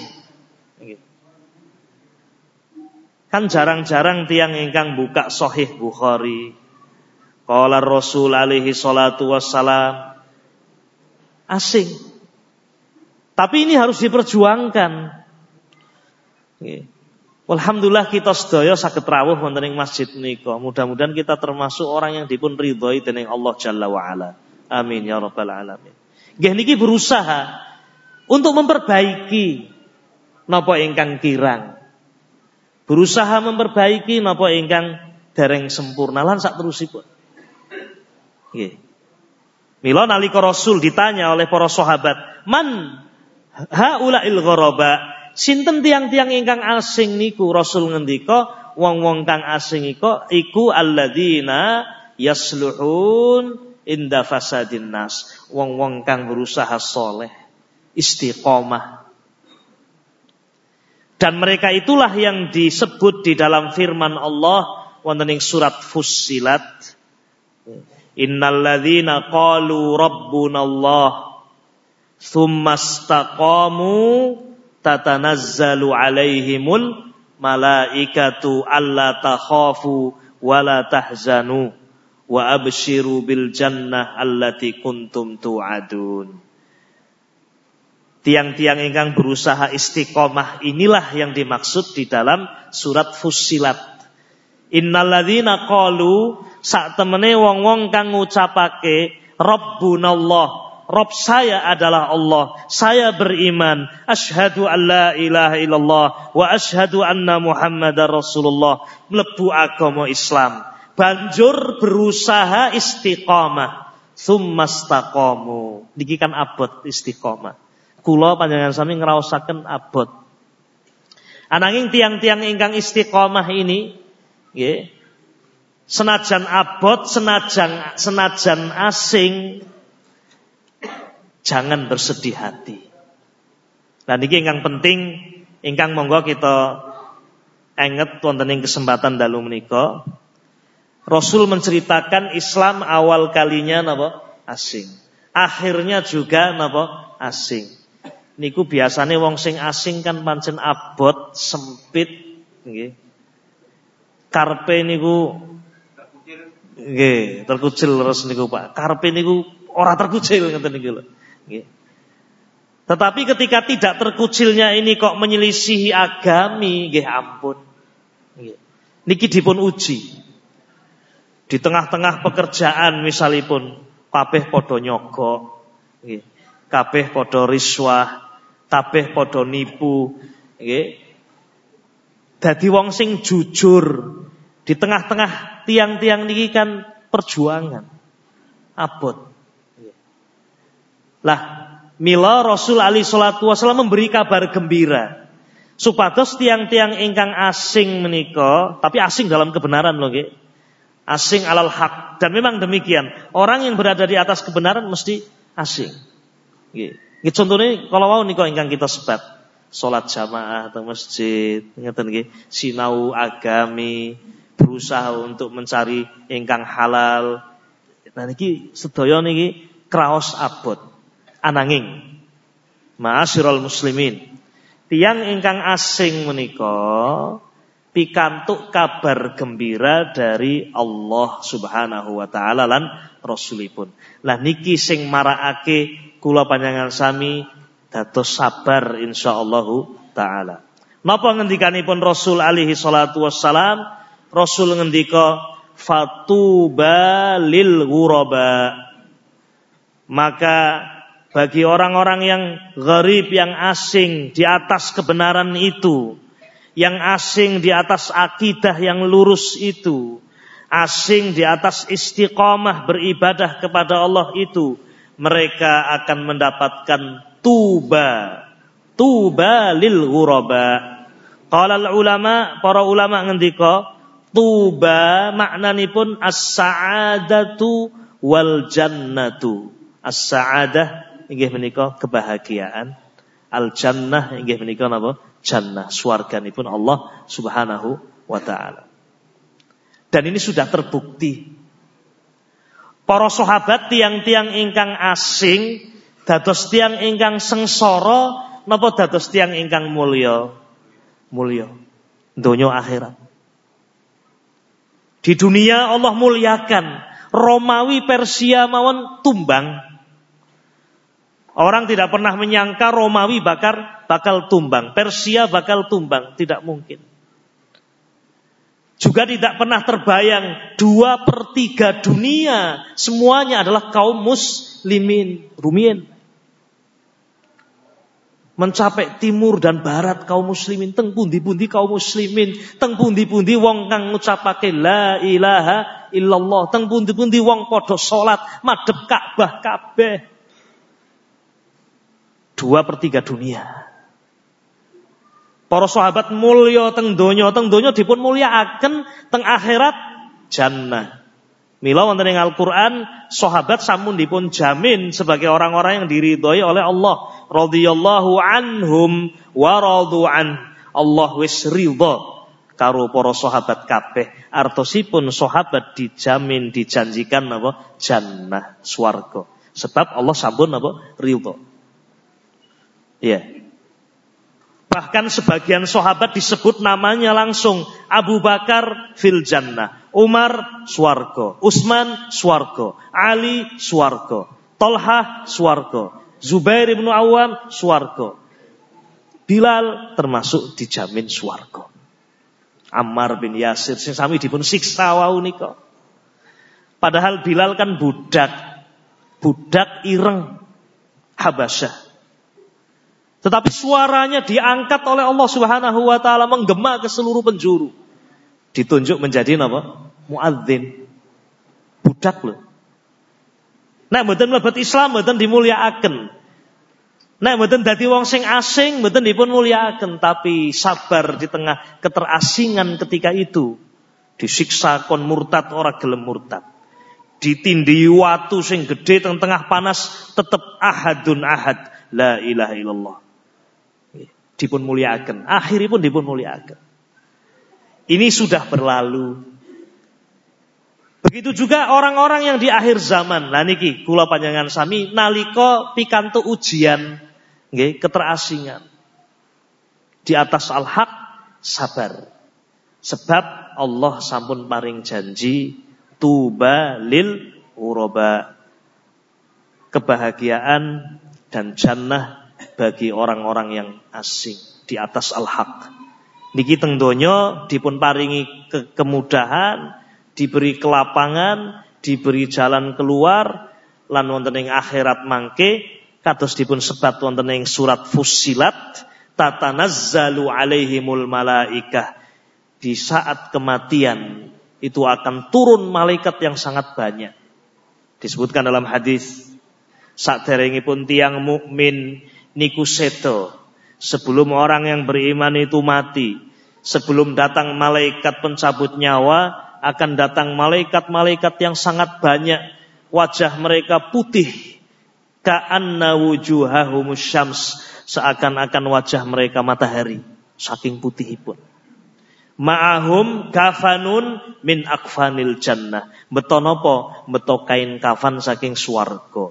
Kan jarang-jarang tiang ingkang buka Sahih Bukhari. Qala Rasul alaihi salatu wassalam. Asing. Tapi ini harus diperjuangkan. Nggih. Alhamdulillah kita sedaya saged rawuh wonten ing masjid menika. Mudah-mudahan kita termasuk orang yang dipun ridhoi dening Allah Jalla wa Ala. Amin ya rabbal alamin. Nggih niki berusaha untuk memperbaiki napa ingkang kirang. Berusaha memperbaiki napa ingkang dereng sempurna lan sak terusipun. Nggih. Mila nalika Rasul ditanya oleh para sahabat, "Man haula'il ghuraba?" Sinten tiang-tiang ingkang asing niku? Rasul ngendika, wong-wong kang asing iku iku alladzina yasluhun inda fasadin nas. Wong-wong kang berusaha soleh, istiqomah. Dan mereka itulah yang disebut di dalam firman Allah wonten ing surat Fussilat. Innalladzina qalu rabbunallah tsumma istaqamu tatanazzalu alaihimul malaikatu alla takhafu wala tahzanu wa abshiru bil jannah allati kuntum tu'adun. Tiang-tiang ingkang berusaha istiqomah inilah yang dimaksud di dalam surat Fussilat. Innalladzina qalu, sak temene wong-wong kang ngucapake rabbunallah, Rabb saya adalah Allah, saya beriman, asyhadu an la ilaha illallah wa asyhadu anna Muhammadar Rasulullah, mlebu agama Islam, banjur berusaha istiqamah, tsumma istaqamu. Niki kan abot istiqamah. Kula panjenengan sami ngraosaken abot. Ananging tiang-tiang ingkang istiqamah ini nggih, senajan abot, senajan senajan asing, jangan bersedih hati. Nah niki ingkang penting, ingkang monggo kita enget wonten ing kesempatan dalu menika. Rasul menceritakan Islam awal kalinya napa? Asing. Akhirnya juga napa? Asing. Niku biasane wong sing asing kan pancen abot, sempit nggih. Karpe niku nggih, terkucil terus niku Pak. Karpe niku ora terkucil ngoten niku lho. Tetapi ketika tidak terkucilnya ini kok menyelisihi agami, nggih ampun. Niki dipun uji. Di tengah-tengah pekerjaan misalipun kabeh padha nyogok, nggih. Kabeh padha riswah, kabeh padha nipu, nggih. Dadi wong sing jujur di tengah-tengah tiang-tiang niki kan perjuangan. Abot. Lah, mila Rasul alaihi salatu wasallam memberi kabar gembira supados tiang-tiang ingkang asing menika, tapi asing dalam kebenaran lho nggih. Asing alal haq, dan memang demikian. Orang yang berada di atas kebenaran mesti asing. Nggih. Nggih contone kalau wau nika ingkang kita sebat salat jamaah teng masjid, ngeten nggih, sinau agami, berusaha untuk mencari ingkang halal. Nah niki sedaya niki kraos abot. Ananging ma'asyiral muslimin, tiyang ingkang asing menika pikantuk kabar gembira dari Allah Subhanahu wa taala lan rasulipun. Lah niki sing marakake kula panjenengan sami dados sabar insyaallah taala. Napa ngendikanipun Rasul alaihi salatu wassalam? Rasul ngendika fatuba lil ghuraba. Maka bagi orang-orang yang gharib, yang asing di atas kebenaran itu, yang asing di atas akidah yang lurus itu, asing di atas istiqamah beribadah kepada Allah itu, mereka akan mendapatkan tuba, tuba lil ghuraba. Qala al ulama, para ulama ngendika, tuba maknanipun as-sa'adatu wal jannatu. As-sa'adah inggih menika kebahagiaan, al-jannah inggih menika napa? Jannah, swarganipun Allah Subhanahu wa taala. Dan ini sudah terbukti. Para sahabat tiang-tiang ingkang asing dados tiang ingkang sengsara napa dados tiang ingkang mulya? Mulya. Donya akhirat. Di dunia Allah muliakan, Romawi Persia mawon tumbang. Orang tidak pernah menyangka Romawi bakal bakal tumbang, Persia bakal tumbang, tidak mungkin. Juga tidak pernah terbayang dua per tiga dunia semuanya adalah kaum muslimin, rumiyin. Mencapai timur dan barat kaum muslimin, teng pundi-pundi kaum muslimin, teng pundi-pundi wong kang ngucapake la ilaha illallah. Teng pundi-pundi wong padha salat madhep Ka'bah kabeh. Dua per tiga dunia. Para sahabat mulya teng donya, teng donya dipun mulyakaken, teng akhirat jannah. Mila wonten ing Al-Qur'an sahabat sampun dipun jamin sebagai orang-orang yang diridhoi oleh Allah. Radhiyallahu anhum wa radu an. Allah wis ridha karo para sahabat kabeh. Artosipun sahabat dijamin dijanjikan apa? Jannah, swarga. Sebab Allah sampun apa? Ridha. Iya. Bahkan sebagian sahabat disebut namanya langsung. Abu Bakar fil jannah, Umar swarga, Utsman swarga, Ali swarga, Thalhah swarga, Zubair bin Awam swarga. Bilal termasuk dijamin swarga. Ammar bin Yasir sing sami dipun siksa wau nika. Padahal Bilal kan budak. Budak ireng Habasyah. Tetapi suaranya diangkat oleh Allah Subhanahu wa taala menggema ke seluruh penjuru. Ditunjuk menjadi apa? Muadzin. Budak loh. Nek mboten mlebet Islam mboten dimulyakaken. Nek mboten dadi wong sing asing mboten dipun mulyakaken, tapi sabar di tengah keterasingan ketika itu. Disiksa kon murtad ora gelem murtad. Ditindih watu sing gedhe teng tengah panas tetep ahadun ahad, la ilaha illallah. Dipun mulyakaken, akhiripun dipun mulyakaken. Ini sudah berlalu. Begitu juga orang-orang yang di akhir zaman. Lah niki kula panjenengan sami nalika pikantuk ujian nggih keterasingan. Di atas al-haq sabar. Sebab Allah sampun paring janji tuba lil uraba. Kebahagiaan dan jannah bagi orang-orang yang asing di atas al-haq. Niki teng donya dipun paringi ke- kemudahan, diberi kelapangan, diberi jalan keluar, lan wonten ing akhirat mangke kados dipun sebat wonten ing surat Fussilat, tatanazzalu alaihimul malaikah. Di saat kematian itu akan turun malaikat yang sangat banyak. Disebutkan dalam hadis, saderengipun tiyang mukmin niku sedo, sebelum orang yang beriman itu mati, sebelum datang malaikat pencabut nyawa, akan datang malaikat-malaikat yang sangat banyak. Wajah mereka putih, ka'anna wujuhahumus syams, seakan-akan wajah mereka matahari, saking putihipun. Ma'ahum kafanun min akfanil jannah. Beto napa? Beto kain kafan saking swarga.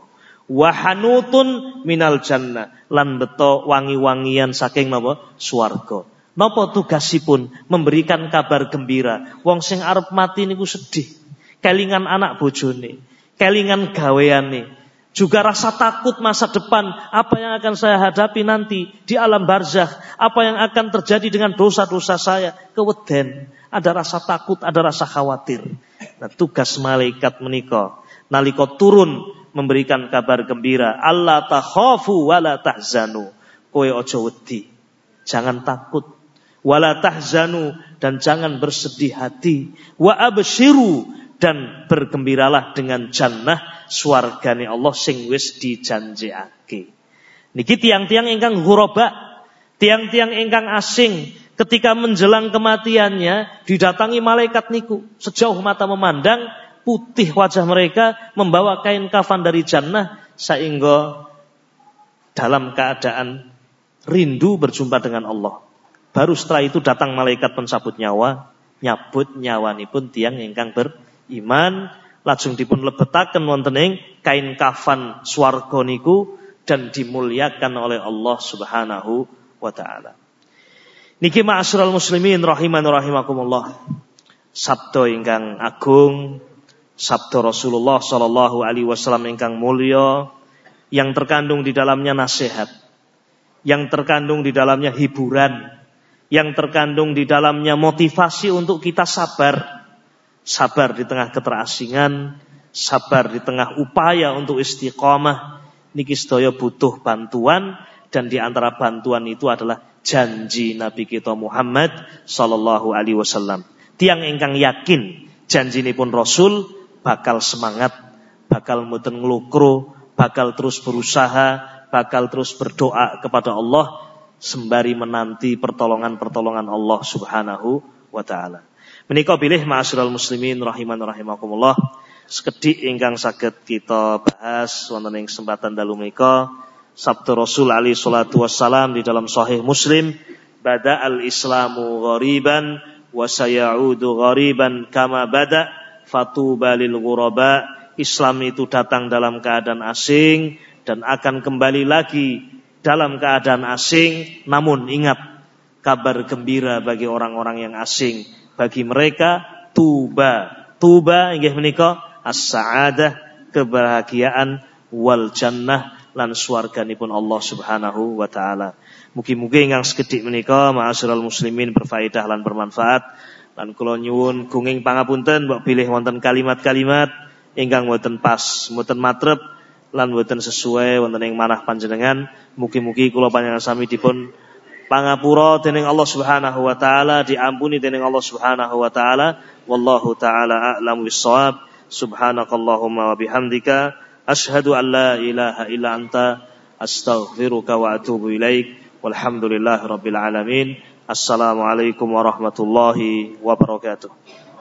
Wahanutun minal jannah, lan beto wangi-wangian saking napa? Swarga. Napa tugasipun? Memberikan kabar gembira. Wong sing arep mati niku sedih, kelingan anak bojone, kelingan gaweane, juga rasa takut masa depan, apa yang akan saya hadapi nanti di alam barzakh, apa yang akan terjadi dengan dosa-dosa saya, keweden, ada rasa takut, ada rasa khawatir. Nah, tugas malaikat menika nalika turun memberikan kabar gembira, alla takhafu wala tahzanu. Kowe aja wedi, jangan takut, wala tahzanu, dan jangan bersedih hati, wa abshiru, dan bergembiralah dengan jannah swargane Allah sing wis dijanjekake. Niki tiang-tiang ingkang ghuraba, tiang-tiang ingkang asing, ketika menjelang kematiannya didatangi malaikat niku, sejauh mata memandang putih wajah mereka, membawa kain kafan dari jannah, sehingga dalam keadaan rindu berjumpa dengan Allah. Baru setelah itu datang malaikat pencabut nyawa, nyabut nyawanipun tiang ingkang beriman, lajeng dipun lebetaken wonten ing kain kafan swarga niku dan dimuliakan oleh Allah Subhanahu wa taala. Niki ma'asyiral muslimin rahiman rahimakumullah. Sabda ingkang agung, sabda Rasulullah sallallahu alaihi wasallam ingkang mulya, yang terkandung di dalamnya nasihat, yang terkandung di dalamnya hiburan, yang terkandung di dalamnya motivasi untuk kita sabar. Sabar di tengah keterasingan, sabar di tengah upaya untuk istiqamah. Niki sedaya butuh bantuan, dan di antara bantuan itu adalah janji Nabi kita Muhammad sallallahu alaihi wasallam. Tiang ingkang yakin janjinipun Rasul bakal semangat, bakal mboten nglukro, bakal terus berusaha, bakal terus berdoa kepada Allah sembari menanti pertolongan-pertolongan Allah Subhanahu wa taala. Menika bilih ma'asyiral muslimin rahiman rahimakumullah, sekedhik ingkang saged kita bahas wonten ing kesempatan dalu menika sabda Rasul alaihi salatu wassalam di dalam sahih Muslim, bada'al islamu ghariban wa sayaudu ghariban kama bada' fatuba lil ghuraba. Islam itu datang dalam keadaan asing dan akan kembali lagi dalam keadaan asing. Namun ingat, kabar gembira bagi orang-orang yang asing, bagi mereka tuba. Tuba inggih menika as-sa'adah, kebahagiaan, wal jannah, lan swarganipun Allah Subhanahu wa taala. Mugi-mugi ingkang sekedhik menika ma'asyiral muslimin berfaedah lan bermanfaat. Lan kula nyuwun gunging pangapunten mbok bilih wonten kalimat-kalimat ingkang boten pas, boten matrep lan boten sesuai wonten ing manah panjenengan. Mugi-mugi kula panjenengan sami dipun pangapura dening Allah Subhanahu wa taala, diampuni dening Allah Subhanahu wa taala. Wallahu taala a'lamu bissawab. Subhanakallahumma wa bihamdika asyhadu an la ilaha illa anta astaghfiruka wa atubu ilaik. Walhamdulillahirabbil alamin. Assalamualaikum warahmatullahi wabarakatuh.